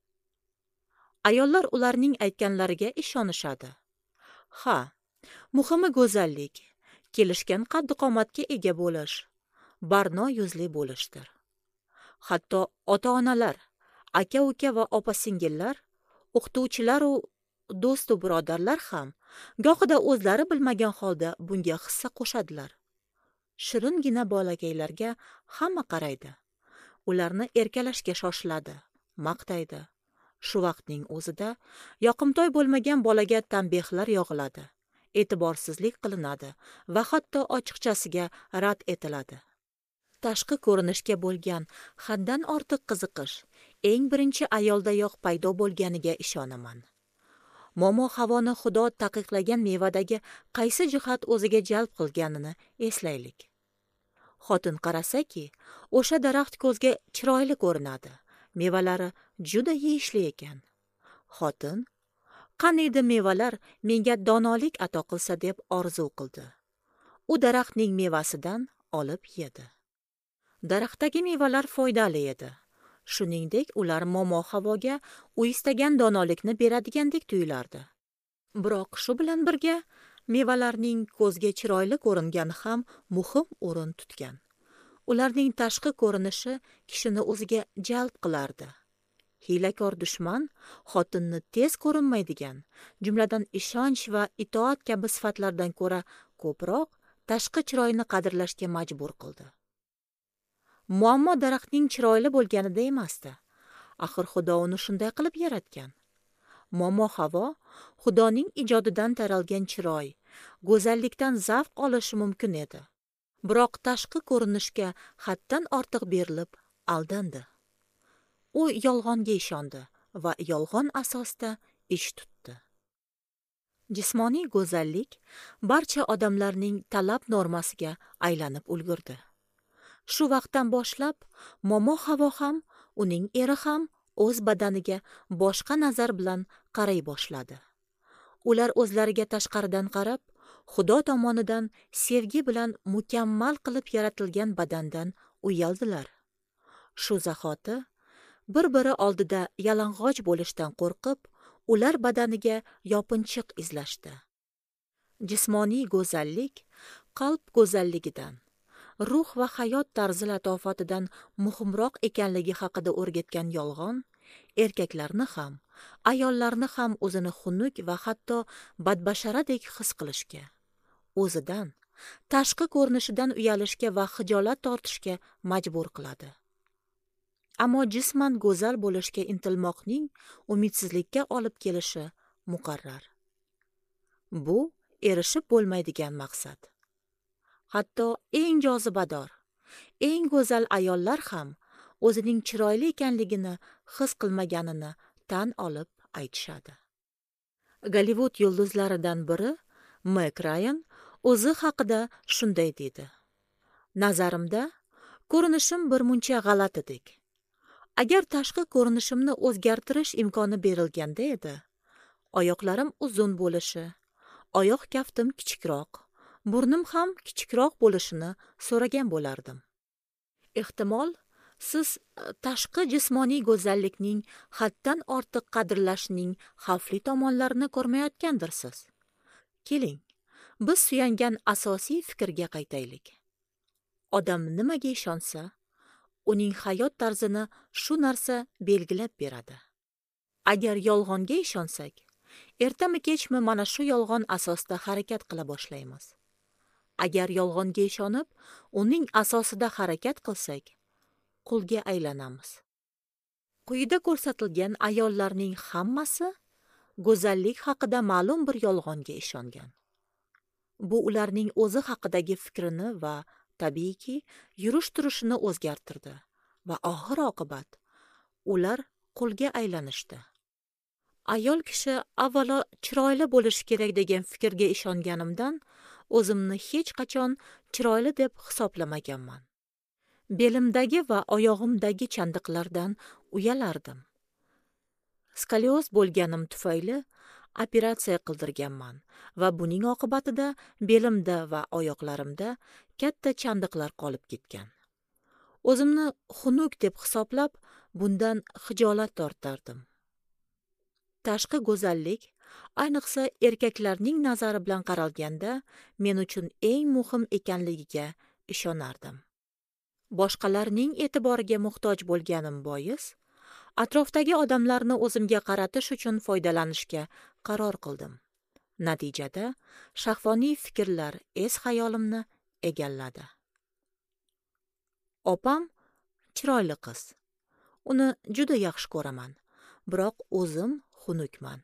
Ayollar ularning aytganlariga ishonishadi. Ha, muhimi go'zallik, kelishgan qaddi-qomatga ega bo'lish, barno yuzli bo'lishdir. Hatto ota-onalar, aka-uka va opa-singillar, o'qituvchilar va do'stu birodarlar ham gohida o'zlari bilmagan holda bunga hissa qo'shadilar. Shiringina bolakaylarga hamma qaraydi. Ularni erkalashga shoshiladi, maqtaydi. Shu vaqtning o'zida yoqimtoy bo'lmagan bolaga tanbehlar yog'iladi, e'tiborsizlik qilinadi va hatto ochiqchasiga rad etiladi. Tashqi ko'rinishga bo'lgan haddan ortiq qiziqish eng birinchi ayoldayoq paydo bo'lganiga ishonaman. Momo Havoni Xudo taqiqlagan mevadagi qaysi jihat o'ziga jalb qilganini eslaylik. Xotin qarasaki, o'sha daraxt ko'zga chiroyli ko'rinadi. Mevalari juda yeyishli ekan. Xotin, qaniydi mevalar menga donolik ato qilsa deb orzu qildi. U daraxtning mevasidan olib yedi. Daraxtdagi mevalar foydali edi. Shuningdek, ular Momo Havoga u istagan donolikni beradigandek tuyulardi. Biroq shu bilan birga mevalarning ko'zga chiroyli ko'ringani ham muhim o'rin tutgan. Ularning tashqi ko'rinishi kishini o'ziga jalb qilardi. Hiylakor dushman xotinni tez ko'rinmaydigan, jumladan ishonch va itoat kabi sifatlardan ko'ra ko'proq tashqi chiroyni qadrlashga majbur qildi. Muammo daraxtning chiroyli bo'lganida emasdi. Axir Xudo uni shunday qilib yaratgan. Momo Havo Xudoning ijodidan taralgan chiroy, go'zallikdan zavq olishi mumkin edi. Biroq tashqi ko'rinishga haddan ortiq berilib aldandi. U yolg'onga ishondi va yolg'on asosida ish tutdi. Jismoniy go'zallik barcha odamlarning talab normasiga aylanib ulgurdi. Shu vaqtdan boshlab Momo Havo ham, uning eri ham o'z badaniga boshqa nazar bilan qaray boshladi. Ular o'zlariga tashqaridan qarab, Xudo tomonidan sevgi bilan mukammal qilib yaratilgan badandan uyaldilar. Shu zahoti bir-biri oldida yalang'och bo'lishdan qo'rqib, ular badaniga yopinchiq izlashdi. Jismoniy go'zallik qalb go'zalligidan, ruh va hayot tarzi latofatidan muhimroq ekanligi haqida o'rgatgan yolg'on erkaklarni ham, ayollarni ham o'zini xunuk va hatto badbasharadek his qilishga, o'zidan, tashqi ko'rinishidan uyalishga va xijolat tortishga majbur qiladi. Ammo jisman go'zal bo'lishga intilmoqning umidsizlikka olib kelishi muqarrar. Bu erishib bo'lmaydigan maqsad. Hatto eng jozibador, eng go'zal ayollar ham o'zining chiroyli ekanligini his qilmaganini tan olib aytishadi. Gollivud yulduzlaridan biri Meg Ryan o'zi haqida shunday dedi. Nazarimda, ko'rinishim birmuncha g'alatidek. Agar tashqi ko'rinishimni o'zgartirish imkoni berilganda edi, oyoqlarim uzun bo'lishi, oyoq kaftim kichikroq, burnim ham kichikroq bo'lishini so'ragan bo'lardim. Ehtimol, siz tashqi jismoniy go'zallikning haddan ortiq qadrlashning xavfli tomonlarini ko'rmayotgandirsiz. Keling, biz suyangan asosiy fikrga qaytaylik. Odam nimaga ishonsa, uning hayot tarzini shu narsa belgilab beradi. Agar yolg'onga ishonsak, ertami kechmi mana shu yolg'on asosida harakat qila boshlaymiz. Agar yolg'onga ishonib, uning asosida harakat qilsak, qulga aylanamiz. Quyida ko'rsatilgan ayollarning hammasi go'zallik haqida ma'lum bir yolg'onga ishongan. Bu ularning o'zi haqidagi fikrini va tabiiyki yurish-turishini o'zgartirdi va oxir oqibat ular qulga aylanishdi. Ayol kishi avvalo chiroyli bo'lishi kerak degan fikrga ishonganimdan o'zimni hech qachon chiroyli deb hisoblamaganman. Belimdagi va oyog'imdagi chandiqlardan uyalardim. Skolioz bo'lganim tufayli operatsiya qildirganman va buning oqibatida belimda va oyoqlarimda katta chandiqlar qolib ketgan. O'zimni xunuk deb hisoblab, bundan xijolat tortardim. Tashqi go'zallik, ayniqsa erkaklarning nazari bilan qaralganda, men uchun eng muhim ekanligiga ishonardim. Boshqalarning e'tiboriga muhtoj bo'lganim bois, atrofdagi odamlarni o'zimga qaratish uchun foydalanishga qaror qildim. Natijada shahvoniy fikrlar es-hayolimni egalladi. Opam chiroyli qiz. Uni juda yaxshi ko'raman, biroq o'zim xunukman.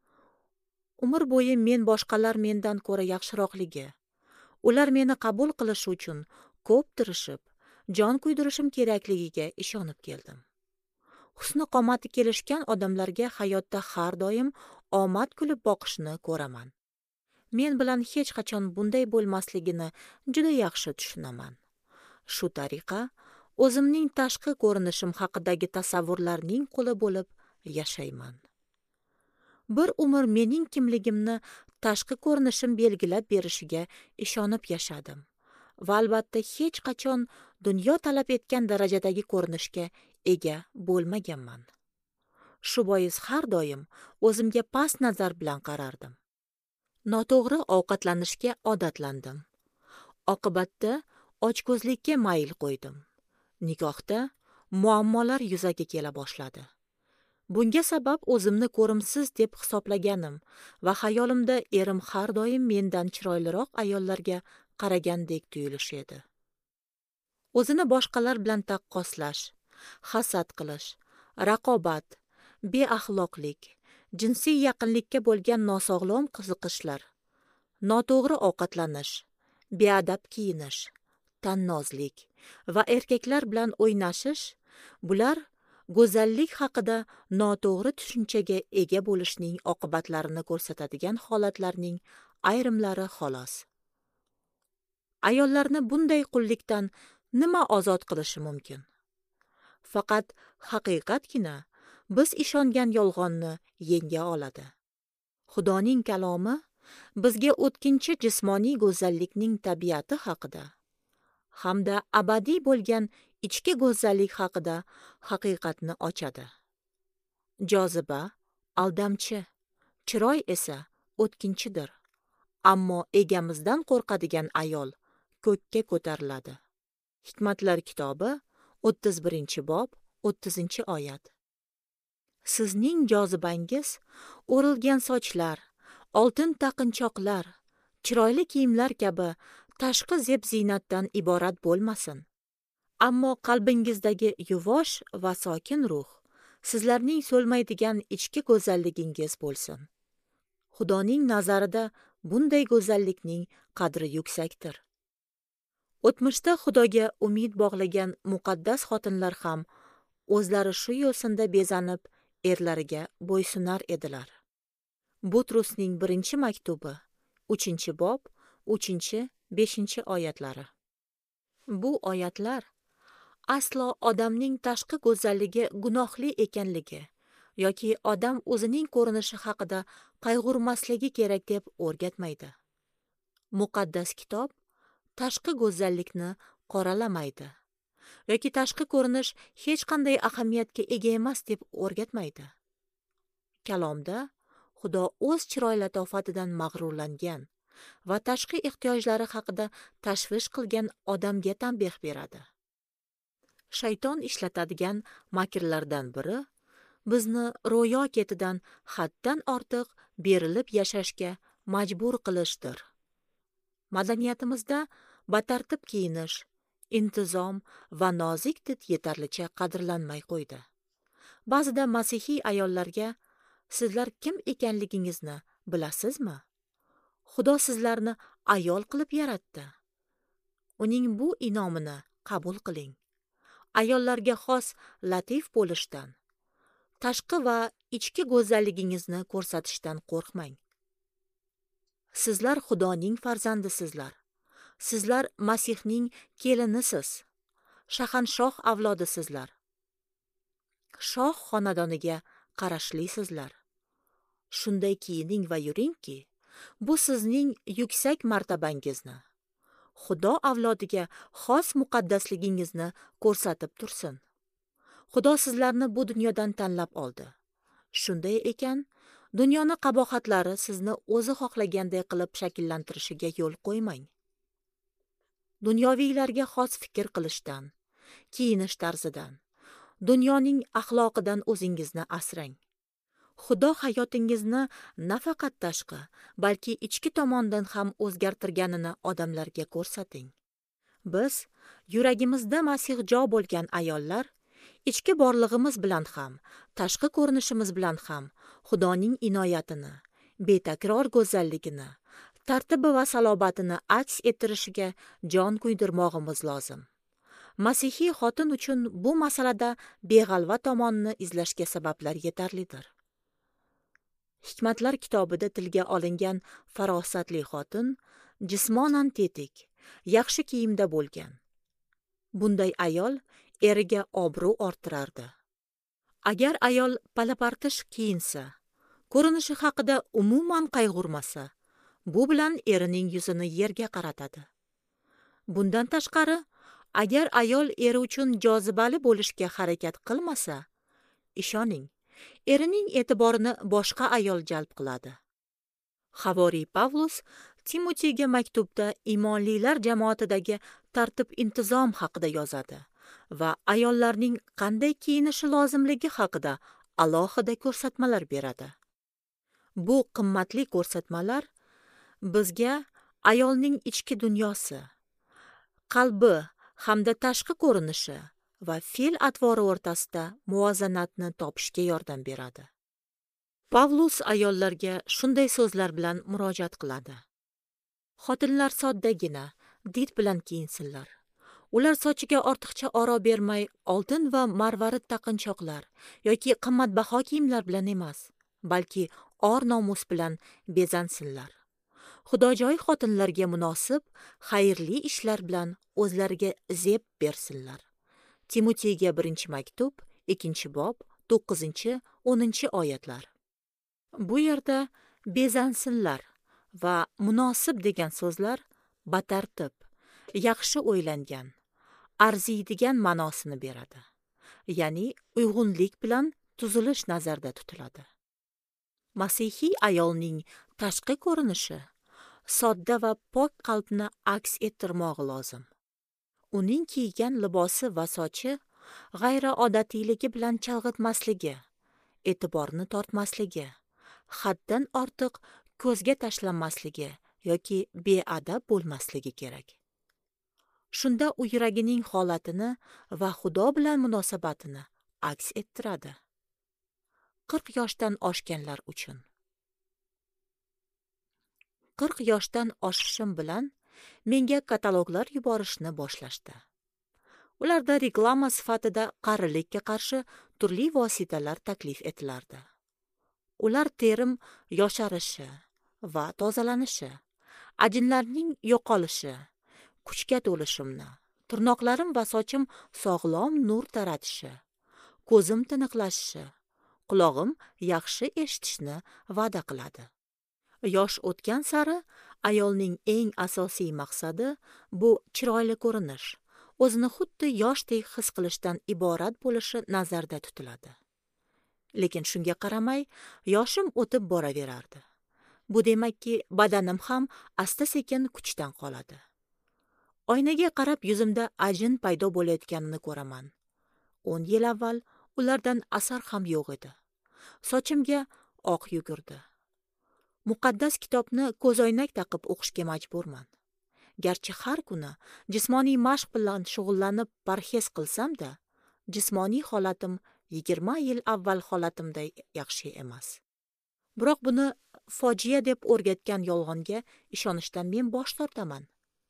Umr bo'yi men boshqalar mendan ko'ra yaxshiroqligi, ular meni qabul qilishi uchun ko'p tirishib, jon kuydirishim kerakligiga ishonib keldim. Husni qomati kelishgan odamlarga hayotda har doim omad kulib boqishni ko'raman. Men bilan hech qachon bunday bo'lmasligini juda yaxshi tushunaman. Shu tariqa o'zimning tashqi ko'rinishim haqidagi tasavvurlarning quli bo'lib yashayman. Bir umr mening kimligimni tashqi ko'rinishim belgilab berishiga ishonib yashadim va albatta hech qachon dunyo talab etgan darajadagi ko'rinishga ega bo'lmaganman. Shu bois har doim o'zimga past nazar bilan qarardim. Noto'g'ri ovqatlanishga odatlandim. Oqibatda ochko'zlikka mayl qo'ydim. Nikohda muammolar yuzaga kela boshladi. Bunga sabab o'zimni ko'rimsiz deb hisoblaganim va xayolimda erim har doim mendan chiroyliroq ayollarga qaragandek tuyulish edi. O'zini boshqalar bilan taqqoslash, hasad qilish, raqobat, beaxloqlik, jinsiy yaqinlikka bo'lgan nosog'lom qiziqishlar, noto'g'ri ovqatlanish, beadab kiyinish, tannozlik va erkaklar bilan o'ynashish, bular go'zallik haqida noto'g'ri tushunchaga ega bo'lishning oqibatlarini ko'rsatadigan holatlarning ayrimlari xolos. Ayollarni bunday qullikdan nima ozod qilishi mumkin? Faqat haqiqatgina biz ishongan yolg'onni yenga oladi. Xudoning kalomi bizga o'tkinchi jismoniy go'zallikning tabiati haqida hamda abadiy bo'lgan ichki go'zallik haqida haqiqatni ochadi. Joziba aldamchi, chiroy esa o'tkinchidir. Ammo egamizdan qo'rqadigan ayol ko'kka ko'tariladi. Hikmatlar kitobi o'ttiz birinchi bob o'ttizinchi oyat. Sizning jozibangiz o'rilgan sochlar, oltin taqinchoqlar, chiroyli kiyimlar kabi tashqi zeb-ziynatdan iborat bo'lmasin. Ammo qalbingizdagi yuvosh va sokin ruh sizlarning so'lmaydigan ichki go'zalligingiz bo'lsin. Xudoning nazarida bunday go'zallikning qadri yuksakdir. O'tmishda Xudoga umid bog'lagan muqaddas xotinlar ham o'zlari shu yo'sinda bezanib, erlariga bo'ysunar edilar. Butrusning birinchi maktubi, uchinchi bob, uchinchi beshinchi oyatlari. Bu oyatlar aslo odamning tashqi go'zalligi gunohli ekanligi yoki odam o'zining ko'rinishi haqida qayg'urmasligi kerak deb o'rgatmaydi. Muqaddas kitob tashqi go'zallikni qoralamaydi yoki tashqi ko'rinish hech qanday ahamiyatga ega emas deb o'rgatmaydi. Kalomda Xudo o'z chiroy latofatidan mag'rurlangan va tashqi ehtiyojlari haqida tashvish qilgan odamga tanbeh beradi. Shayton ishlatadigan makrlardan biri bizni ro'yo ketidan haddan ortiq berilib yashashga majbur qilishdir. Madaniyatimizda batartib kiyinish, intizom va nozik did yetarlicha qadrlanmay qo'ydi. Ba'zida masihiy ayollarga sizlar kim ekanligingizni bilasizmi? Xudo sizlarni ayol qilib yaratdi. Uning bu inomini qabul qiling. Ayollarga xos latif bo'lishdan, tashqi va ichki go'zalligingizni ko'rsatishdan qo'rqmang. Sizlar Xudoning farzandisizlar. Sizlar Masihning kelinisiz. Shahanshoh avlodisizlar. Shoh xonadoniga qarashlisizlar. Shunday kiyining va yuringki, bu sizning yuksak martabangizni, Xudo avlodiga xos muqaddasligingizni ko'rsatib tursin. Xudo sizlarni bu dunyodan tanlab oldi. Shunday ekan, dunyoni qabohatlari sizni o'zi xohlaganday qilib shakllantirishiga yo'l qo'ymang. Dunyoviylarga xos fikr qilishdan, kiyinish tarzidan, dunyoning axloqidan o'zingizni asrang. Xudo hayotingizni nafaqat tashqi, balki ichki tomondan ham o'zgartirganini odamlarga ko'rsating. Biz yuragimizda masihjo bo'lgan ayollar, ichki borlig'imiz bilan ham, tashqi ko'rinishimiz bilan ham Xudoning inoyatini, betakror go'zalligini, tartibi va salobatini aks ettirishiga jon kuydirmog'imiz lozim. Masihiy xotin uchun bu masalada beg'alva tomonni izlashga sabablar yetarlidir. Hikmatlar kitobida tilga olingan farosatli xotin jismonan tetik, yaxshi kiyimda bo'lgan. Bunday ayol eriga obro' orttirardi. Agar ayol palapartish kiyinsa, ko'rinishi haqida umuman qayg'urmasa, bu bilan erining yuzini yerga qaratadi. Bundan tashqari, agar ayol eri uchun jozibali bo'lishga harakat qilmasa, ishoning, erining e'tiborini boshqa ayol jalb qiladi. Havoriy Pavlus Timotiyga maktubda imonlilar jamoatidagi tartib-intizom haqida yozadi va ayollarning qanday kiyinishi lozimligi haqida alohida ko'rsatmalar beradi. Bu qimmatli ko'rsatmalar bizga ayolning ichki dunyosi, qalbi hamda tashqi ko'rinishi va fe'l-atvori o'rtasida muvozanatni topishga yordam beradi. Pavlus ayollarga shunday so'zlar bilan murojaat qiladi. Xotinlar soddagina, did bilan kiyinsinlar. Ular sochiga ortiqcha oro bermay, oltin va marvarid taqinchoqlar yoki qimmatbaho kiyimlar bilan emas, balki or-nomus bilan bezansinlar. Xudojo'y xotinlarga munosib, xayrli ishlar bilan o'zlariga zeb bersinlar. Timotiyga birinchi maktub, ikkinchi bob, to'qqizinchi o'ninchi oyatlar. Bu yerda bezansinlar va munosib degan so'zlar batartib, yaxshi o'ylangan, arziydigan ma'nosini beradi. Ya'ni uyg'unlik bilan tuzilish nazarda tutiladi. Masihiy ayolning tashqi ko'rinishi sodda va pok qalbni aks ettirmog'i lozim. Uning kiygan libosi va sochi g'ayriodatiyligi bilan chalg'itmasligi, e'tiborni tortmasligi, haddan ortiq ko'zga tashlanmasligi yoki beadab bo'lmasligi kerak. Shunda u yuragining holatini va Xudo bilan munosabatini aks ettiradi. qirq yoshdan oshganlar uchun. qirq yoshdan oshishim bilan menga kataloglar yuborishni boshlashdi. Ularda reklama sifatida qarilikka qarshi turli vositalar taklif etilardi. Ular terim yosharishi va tozalanishi, ajinlarning yo'qolishi, kuchga to'lishimni, tirnoqlarim va sochim sog'lom nur taratishi, ko'zim tiniqlashishi, qulog'im yaxshi eshitishni va'da qiladi. Yosh o'tgan sari ayolning eng asosiy maqsadi bu chiroyli ko'rinish, o'zini xuddi yoshdek his qilishdan iborat bo'lishi nazarda tutiladi. Lekin shunga qaramay, yoshim o'tib boraverardi. Bu demakki, badanim ham asta-sekin kuchdan qoladi. Oynaga qarab yuzimda ajin paydo bo'layotganini ko'raman. o'n yil avval ulardan asar ham yo'q edi. Sochimga oq yugurdi. Muqaddas kitobni ko'zoynak taqib o'qishga majburman. garchi har kuni jismoniy mashq bilan shug'ullanib parhez qilsam-da, jismoniy holatim yigirma yil avval holatimday yaxshi emas. Biroq buni fojia deb o'rgatgan yolg'onga ishonishdan men bosh tortaman.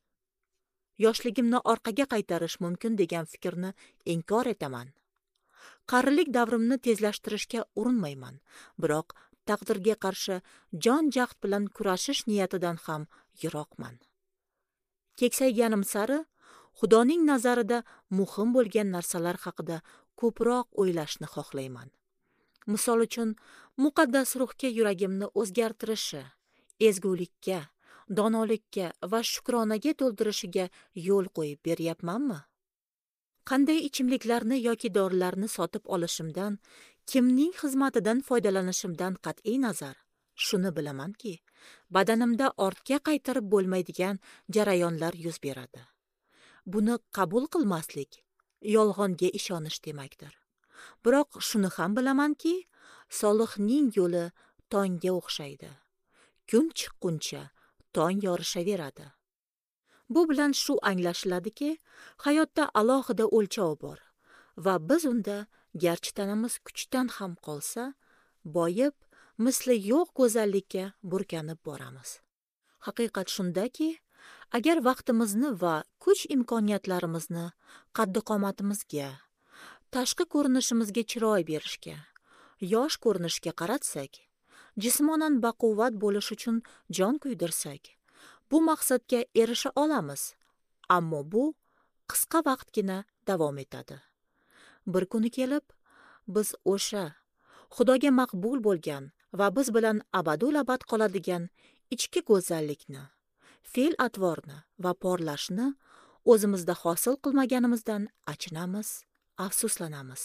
Yoshligimni orqaga qaytarish mumkin degan fikrni inkor etaman. Qarilik davrimni tezlashtirishga urinmayman, biroq taqdirga qarshi jon jahd bilan kurashish niyatidan ham yiroqman. Keksayganim sari Xudoning nazarida muhim bo'lgan narsalar haqida ko'proq o'ylashni xohlayman. Misol uchun, muqaddas ruhga yuragimni o'zgartirishi, ezgulikka, donolikka va shukronaga to'ldirishiga yo'l qo'yib beryapmanmi? Qanday ichimliklarni yoki dorilarni sotib olishimdan, kimning xizmatidan foydalanishimdan qat'iy nazar, shuni bilamanki, badanimda ortga qaytarib bo'lmaydigan jarayonlar yuz beradi. Buni qabul qilmaslik yolg'onga ishonish demakdir. Biroq shuni ham bilamanki, solihning yo'li tongga o'xshaydi. Kun chiqquncha tong yorishaveradi. Bu bilan shu anglashiladiki, hayotda alohida o'lchov bor va biz unda garchi tanamiz kuchdan ham qolsa, boyib, misli yo'q go'zallikka burkanib boramiz. Haqiqat shundaki, agar vaqtimizni va kuch imkoniyatlarimizni qaddi-qomatimizga, tashqi ko'rinishimizga chiroy berishga, yosh ko'rinishga qaratsak, jismonan baquvvat bo'lish uchun jon kuydirsak, bu maqsadga erisha olamiz, ammo bu qisqa vaqtgina davom etadi. Bir kuni kelib, biz o'sha Xudoga maqbul bo'lgan va biz bilan abadul abad qoladigan ichki go'zallikni, fe'l-atvorni va porlashni o'zimizda hosil qilmaganimizdan achinamiz, afsuslanamiz.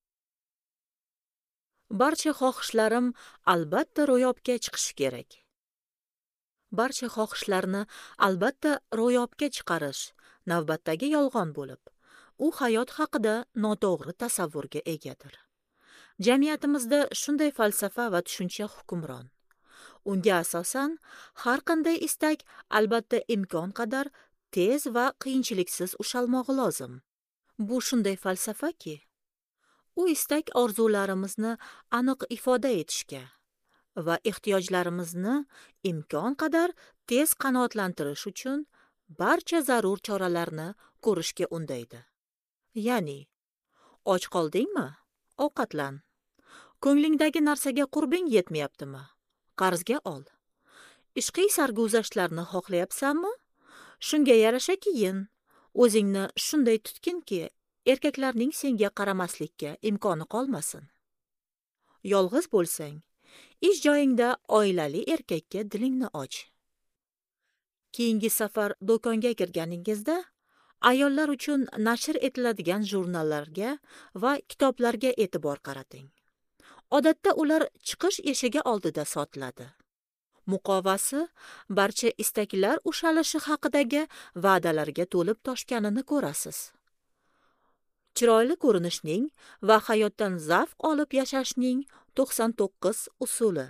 Barcha xohishlarim albatta ro'yobga chiqishi kerak. Barcha xohishlarni albatta ro'yobga chiqarish navbatdagi yolg'on bo'lib, u hayot haqida noto'g'ri tasavvurga egadir. Jamiyatimizda shunday falsafa va tushuncha hukmron. Unga asosan har qanday istak albatta imkon qadar tez va qiyinchiliksiz ushalmog'i lozim. Bu shunday falsafaki, u istak orzularimizni aniq ifoda etishga va ehtiyojlarimizni imkon qadar tez qanoatlantirish uchun barcha zarur choralarni ko'rishga undaydi. Ya'ni, och qoldingmi? Ovqatlan. Ko'nglingdagi narsaga qurbing yetmayaptimi? Qarzga ol. Ishqiy sarguzashtlarni xohlayapsanmi? Shunga yarasha kiyin. O'zingni shunday tutkinki, erkaklarning senga qaramaslikka imkoni qolmasin. Yolg'iz bo'lsang, ish joyingda oilali erkakka dilingni och. Keyingi safar do'konga kirganingizda ayollar uchun nashr etiladigan jurnallarga va kitoblarga e'tibor qarating. Odatda ular chiqish eshigi oldida sotiladi. Muqovasi barcha istaklar ushalishi haqidagi va'dalarga to'lib toshganini ko'rasiz. Chiroyli ko'rinishning va hayotdan zavq olib yashashning to'qson to'qqiz usuli.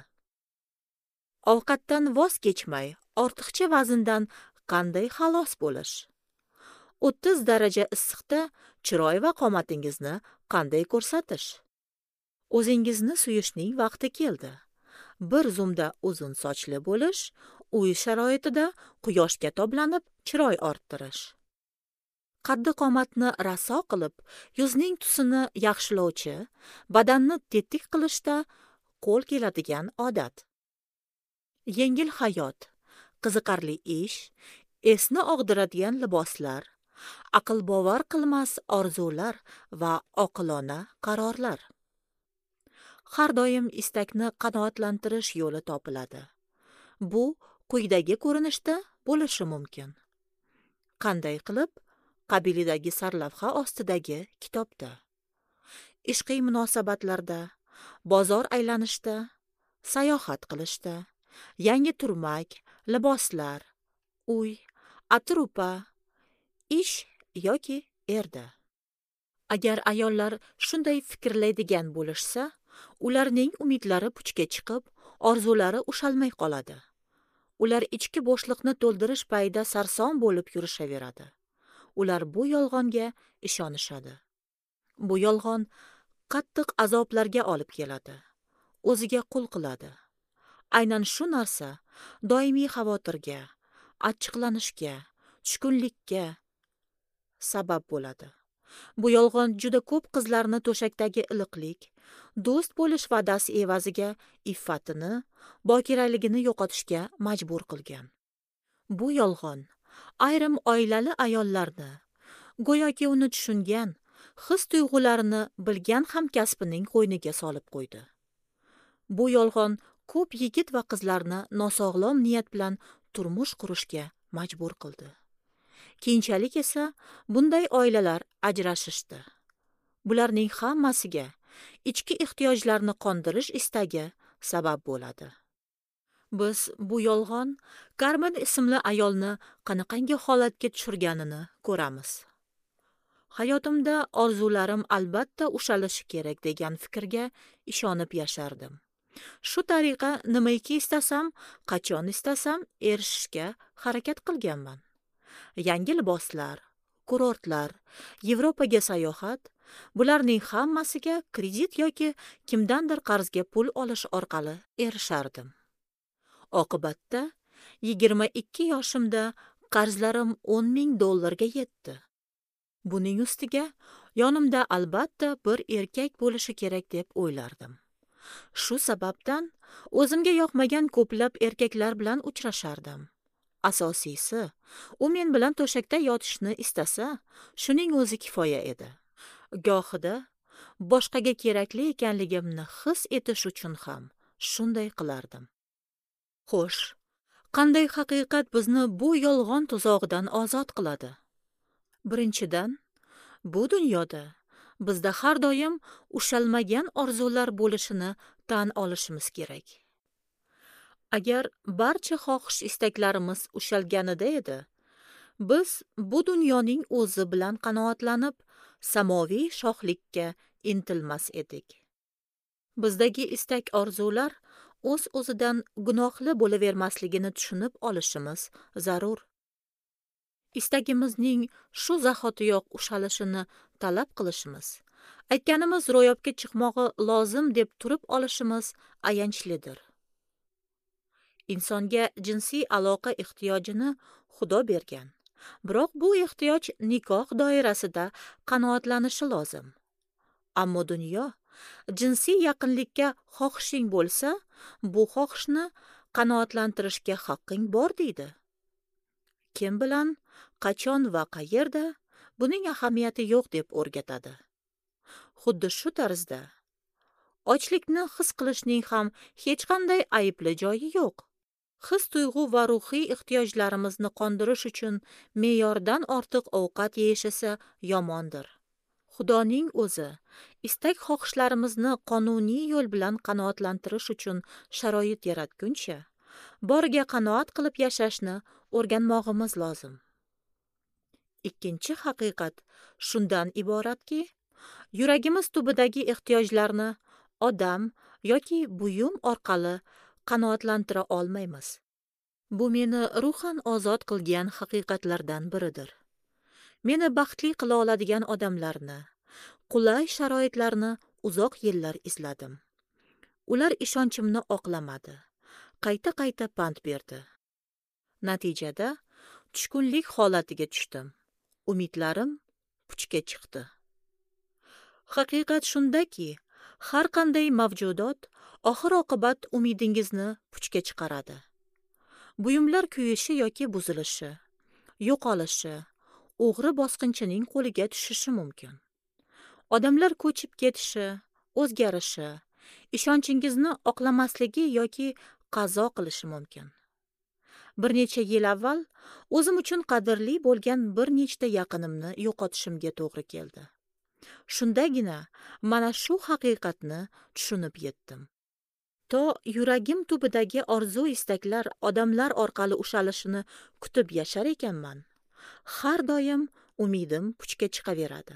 Ovqatdan voz kechmay, ortiqcha vazndan qanday xalos bo'lish? o'ttiz daraja issiqda chiroy va qomatingizni qanday ko'rsatish? O'zingizni suyishning vaqti keldi. Bir zumda uzun sochli bo'lish, uy sharoitida quyoshga toblanib chiroy orttirish. Qaddi qomatni raso qilib, yuzning tusini yaxshilovchi, badanni tetik qilishda qo'l keladigan odat. Yengil hayot, qiziqarli ish, esni og'diradigan liboslar, aql bovar qilmas orzular va oqilona qarorlar. Har doim istakni qanoatlantirish yo'li topiladi. Bu quyidagi ko'rinishda bo'lishi mumkin. Qanday qilib? Qabilidagi sarlavha ostidagi kitobda. Ishqiy munosabatlarda, bozor aylanishda, sayohat qilishda, yangi turmak, liboslar, uy, atrupa, ish yoki erda. Agar ayollar shunday fikrlaydigan bo'lishsa, ularning umidlari puchga chiqib, orzulari ushalmay qoladi. ular ichki bo'shliqni to'ldirish payida sarson bo'lib yurishaveradi. Ular bu yolg'onga ishonishadi. Bu yolg'on qattiq azoblarga olib keladi. O'ziga qul qiladi. Aynan shu narsa doimiy xavotirga, achchiqlanishga, tushkunlikka sabab bo'ladi. Bu yolg'on juda ko'p qizlarni to'shakdagi iliqlik, do'st bo'lish va'dasi evaziga iffatini, bokiraligini yo'qotishga majbur qilgan. Bu yolg'on ayrim oilali ayollarni, go'yoki uni tushungan, his-tuyg'ularini bilgan hamkasbining qo'yniga solib qo'ydi. Bu yolg'on ko'p yigit va qizlarni nosog'lom niyat bilan turmush qurishga majbur qildi. Keyinchalik esa bunday oilalar ajrashishdi. Bularning hammasiga ichki ehtiyojlarni qondirish istagi sabab bo'ladi. Biz bu yolg'on Karmen ismli ayolni qanaqangi holatga tushirganini ko'ramiz. Hayotimda orzularim albatta ushalishi kerak degan fikrga ishonib yashardim. Shu tariqa nimaiki istasam, qachon istasam erishishga harakat qilganman. Yangi liboslar, kurortlar, Yevropaga sayohat, bularning hammasiga kredit yoki kimdandir qarzga pul olish orqali erishardim. Oqibatda yigirma ikki yoshimda qarzlarim o'n ming dollarga yetdi. Buning ustiga yonimda albatta bir erkak bo'lishi kerak deb o'ylardim. Shu sababdan o'zimga yoqmagan ko'plab erkaklar bilan uchrashardim. Asosiysi, u men bilan to'shakda yotishni istasa, shuning o'zi kifoya edi. Gohida boshqaga kerakli ekanligimni his etish uchun ham shunday qilardim. Xo'sh, qanday haqiqat bizni bu yolg'on tuzog'idan ozod qiladi? Birinchidan, bu dunyoda bizda har doim ushalmagan orzular bo'lishini tan olishimiz kerak. Agar barcha xohish istaklarimiz ushalganida edi, biz bu dunyoning o'zi bilan qanoatlanib, samoviy shohlikka intilmas edik. Bizdagi istak orzular o'z-o'zidan gunohli bo'lavermasligini tushunib olishimiz zarur. Istagimizning shu zahotiyoq ushalishini talab qilishimiz, aytganimiz ro'yobga chiqmog'i lozim deb turib olishimiz ayanchlidir. Insonga jinsiy aloqa ehtiyojini Xudo bergan. Biroq bu ehtiyoj nikoh doirasida qanoatlanishi lozim. Ammo dunyo jinsiy yaqinlikka xohishing bo'lsa, bu xohishni qanoatlantirishga haqqing bor deydi. Kim bilan, qachon va qayerda buning ahamiyati yo'q deb o'rgatadi. Xuddi shu tarzda ochlikni his qilishning ham hech qanday aybli joyi yo'q. His-tuyg'u va ruhiy ehtiyojlarimizni qondirish uchun me'yordan ortiq ovqat yeyish esa yomondir. Xudoning o'zi istak xohishlarimizni qonuniy yo'l bilan qanoatlantirish uchun sharoit yaratguncha, boriga qanoat qilib yashashni o'rganmog'imiz lozim. Ikkinchi haqiqat shundan iboratki, yuragimiz tubidagi ehtiyojlarni odam yoki buyum orqali qanoatlantira olmaymiz. Bu meni ruhan ozod qilgan haqiqatlardan biridir. Meni baxtli qila oladigan odamlarni, qulay sharoitlarni uzoq yillar izladim. Ular ishonchimni oqlamadi, qayta-qayta pand berdi. Natijada tushkunlik holatiga tushdim. Umidlarim puchga chiqdi. Haqiqat shundaki, har qanday mavjudot oxir-oqibat umidingizni puchga chiqaradi. Buyumlar kuyishi yoki buzilishi, yo'qolishi, o'g'ri bosqinchining qo'liga tushishi mumkin. Odamlar ko'chib ketishi, o'zgarishi, ishonchingizni oqlamasligi yoki qazo qilishi mumkin. Bir necha yil avval o'zim uchun qadrli bo'lgan bir nechta yaqinimni yo'qotishimga to'g'ri keldi. Shundagina mana shu haqiqatni tushunib yetdim. To yuragim tubidagi orzu istaklar odamlar orqali ushalishini kutib yashar ekanman, har doim umidim puchga chiqaveradi.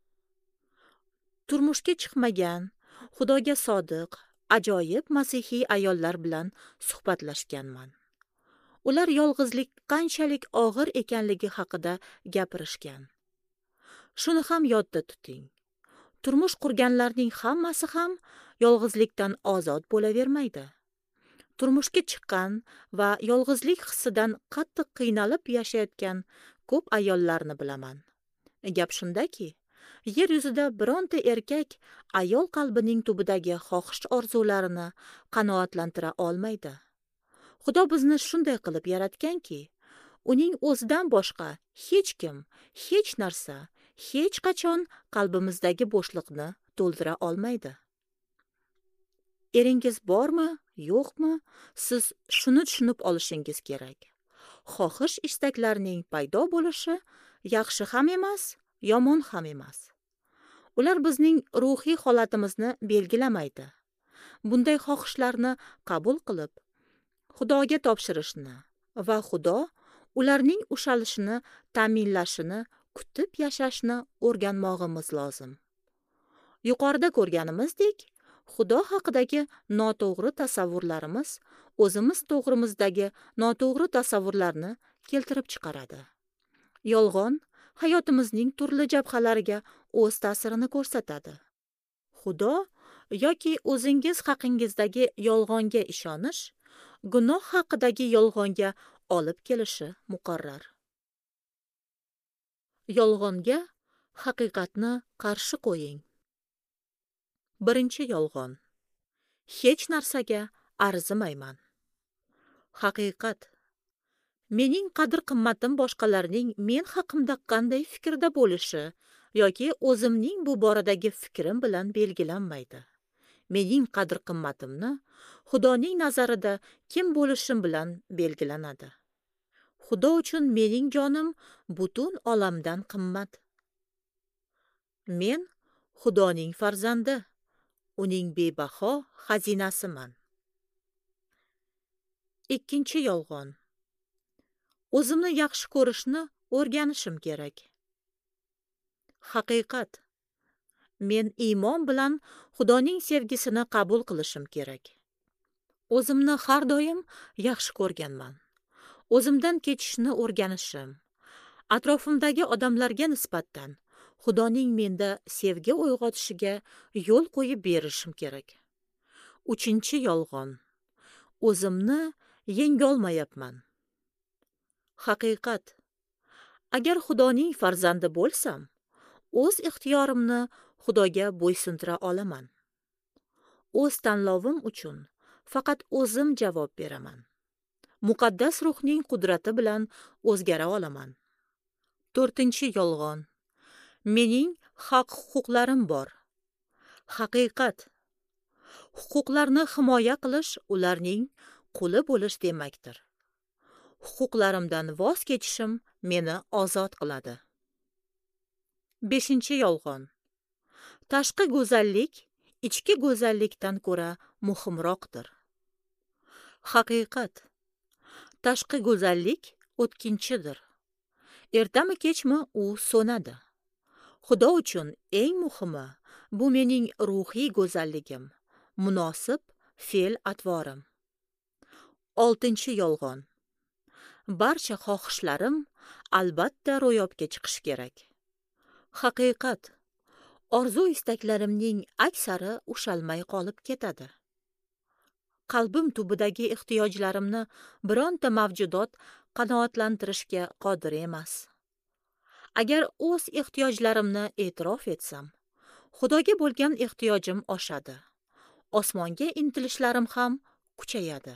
Turmushga chiqmagan, Xudoga sodiq, ajoyib masihiy ayollar bilan suhbatlashganman. Ular yolg'izlik qanchalik og'ir ekanligi haqida gapirishgan. Shuni ham yodda tuting. Turmush qurganlarning hammasi ham yolg'izlikdan ozod bo'lavermaydi. Turmushga chiqqan va yolg'izlik hissidan qattiq qiynalib yashayotgan ko'p ayollarni bilaman. Gap shundaki, yer yuzida bironta erkak ayol qalbining tubidagi xohish orzularini qanoatlantira olmaydi. Xudo bizni shunday qilib yaratganki, uning o'zidan boshqa hech kim, hech narsa, hech qachon qalbimizdagi bo'shliqni to'ldira olmaydi. Eringiz bormi, yo'qmi, siz shuni tushunib olishingiz kerak. Xohish istaklarning paydo bo'lishi yaxshi ham emas, yomon ham emas. Ular bizning ruhiy holatimizni belgilamaydi. Bunday xohishlarni qabul qilib, Xudoga topshirishni va Xudo ularning ushalishini ta'minlashini kutib yashashni o'rganmog'imiz lozim. Yuqorida ko'rganimizdek, Xudo haqidagi noto'g'ri tasavvurlarimiz o'zimiz to'g'rimizdagi noto'g'ri tasavvurlarni keltirib chiqaradi. Yolg'on hayotimizning turli jabhalariga o'z ta'sirini ko'rsatadi. Xudo yoki o'zingiz haqingizdagi yolg'onga ishonish gunoh haqidagi yolg'onga olib kelishi muqarrar. Yolg'onga haqiqatni qarshi qo'ying. Birinchi yolg'on. Hech narsaga arzimayman. Haqiqat. Mening qadr-qimmatim boshqalarning men haqimda qanday fikrda bo'lishi yoki o'zimning bu boradagi fikrim bilan belgilanmaydi. Mening qadr-qimmatimni Xudoning nazarida kim bo'lishim bilan belgilanadi. Xudo uchun mening jonim butun olamdan qimmat. Men Xudoning farzandi, uning bebaho xazinasiman. Ikkinchi yolg'on. O'zimni yaxshi ko'rishni o'rganishim kerak. Haqiqat. Men iymon bilan Xudoning sevgisini qabul qilishim kerak. O'zimni har doim yaxshi ko'rganman. O'zimdan kechishni o'rganishim, atrofimdagi odamlarga nisbatan Xudoning menda sevgi uyg'otishiga yo'l qo'yib berishim kerak. Uchinchi yolg'on. O'zimni yengolmayapman. Haqiqat. Agar Xudoning farzandi bo'lsam, o'z ixtiyorimni Xudoga bo'ysundira olaman. O'z tanlovim uchun faqat o'zim javob beraman. Muqaddas ruhning qudrati bilan o'zgara olaman. To'rtinchi yolg'on. Mening haq-huquqlarim bor. Haqiqat. Huquqlarni himoya qilish ularning quli bo'lish demakdir. Huquqlarimdan voz kechishim meni ozod qiladi. Beshinchi yolg'on. Tashqi go'zallik ichki go'zallikdan ko'ra muhimroqdir. Haqiqat. Tashqi go'zallik o'tkinchidir. Ertami kechmi u so'nadi. Xudo uchun eng muhimi bu mening ruhiy go'zalligim, munosib fe'l-atvorim. Oltinchi yolg'on. Barcha xohishlarim albatta ro'yobga chiqishi kerak. Haqiqat. Orzu istaklarimning aksari ushalmay qolib ketadi. Qalbim tubidagi ehtiyojlarimni bironta mavjudot qanoatlantirishga qodir emas. Agar o'z ehtiyojlarimni e'tirof etsam, Xudoga bo'lgan ehtiyojim oshadi. Osmonga intilishlarim ham kuchayadi.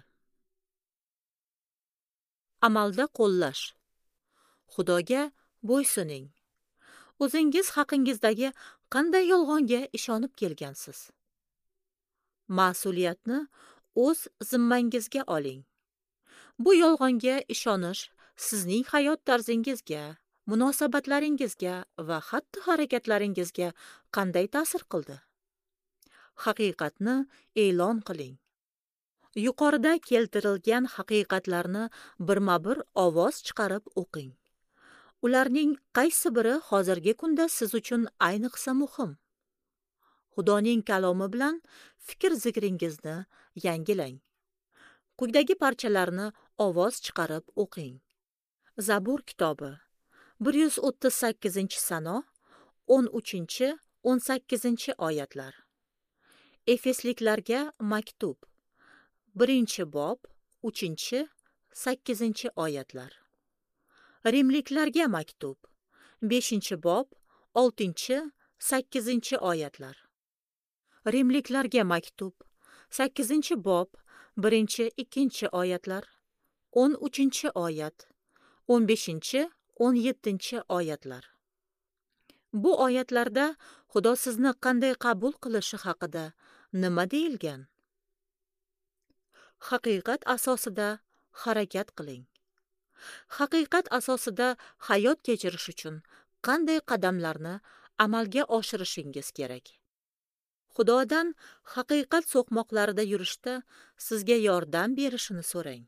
Amalda qo'llash. Xudoga bo'ysuning. O'zingiz haqingizdagi qanday yolg'onga ishonib kelgansiz? Mas'uliyatni o'z zimmangizga oling. Bu yolg'onga ishonish sizning hayot tarzingizga, munosabatlaringizga va xatti-harakatlaringizga qanday ta'sir qildi? Haqiqatni e'lon qiling. Yuqorida keltirilgan haqiqatlarni birma-bir ovoz chiqarib o'qing. Ularning qaysi biri hozirgi kunda siz uchun ayniqsa muhim? Xudoning kalomi bilan fikr zikringizni yangilang. Quyidagi parchalarni Ovoz chiqarib o'qing. Zabur kitobi bir yuz o'ttiz sakkizinchi sano o'n uchinchi o'n sakkizinchi oyatlar. Efesliklarga maktub birinchi bob uchinchi sakkizinchi oyatlar. Rimliklarga maktub beshinchi bob oltinchi sakkizinchi oyatlar. Rimliklarga maktub sakkizinchi bob birinchi ikkinchi oyatlar. o'n uchinchi oyat, o'n beshinchi o'n yettinchi oyatlar. Bu oyatlarda Xudo sizni qanday qabul qilishi haqida nima deyilgan? Haqiqat asosida harakat qiling. Haqiqat asosida hayot kechirish uchun qanday qadamlarni amalga oshirishingiz kerak? Xudodan haqiqat so'qmoqlarida yurishda sizga yordam berishini so'rang.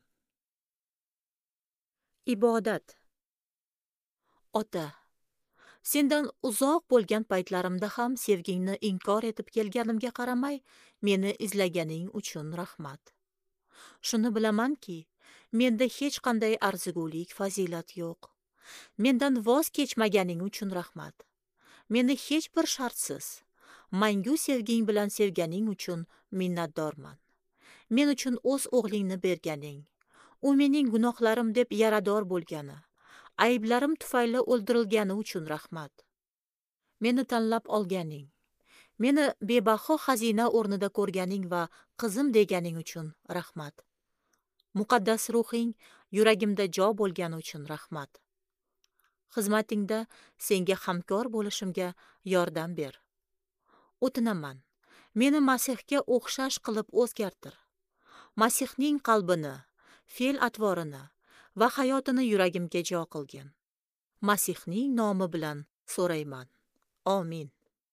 Ibodat. Ota, sendan uzoq bo'lgan paytlarimda ham sevgingni inkor etib kelganimga qaramay, meni izlaganing uchun rahmat. Shuni bilamanki, menda hech qanday arzigulik fazilat yo'q. Mendan voz kechmaganing uchun rahmat. Meni hech bir shartsiz, mangu sevging bilan sevganing uchun minnatdorman. Men uchun o'z o'g'lingni berganing, u mening gunohlarim deb yarador bo'lgani, ayblarim tufayli o'ldirilgani uchun rahmat. Meni tanlab olganing, meni bebaho xazina o'rnida ko'rganing va qizim deganing uchun rahmat. Muqaddas ruhing yuragimda jo bo'lgani uchun rahmat. Xizmatingda senga hamkor bo'lishimga yordam ber. O'tinaman, meni Masihga o'xshash qilib o'zgartir. Masihning qalbini, fe'l-atvorini va hayotini yuragimga jo qilgin. Masihning nomi bilan so'rayman. Amin.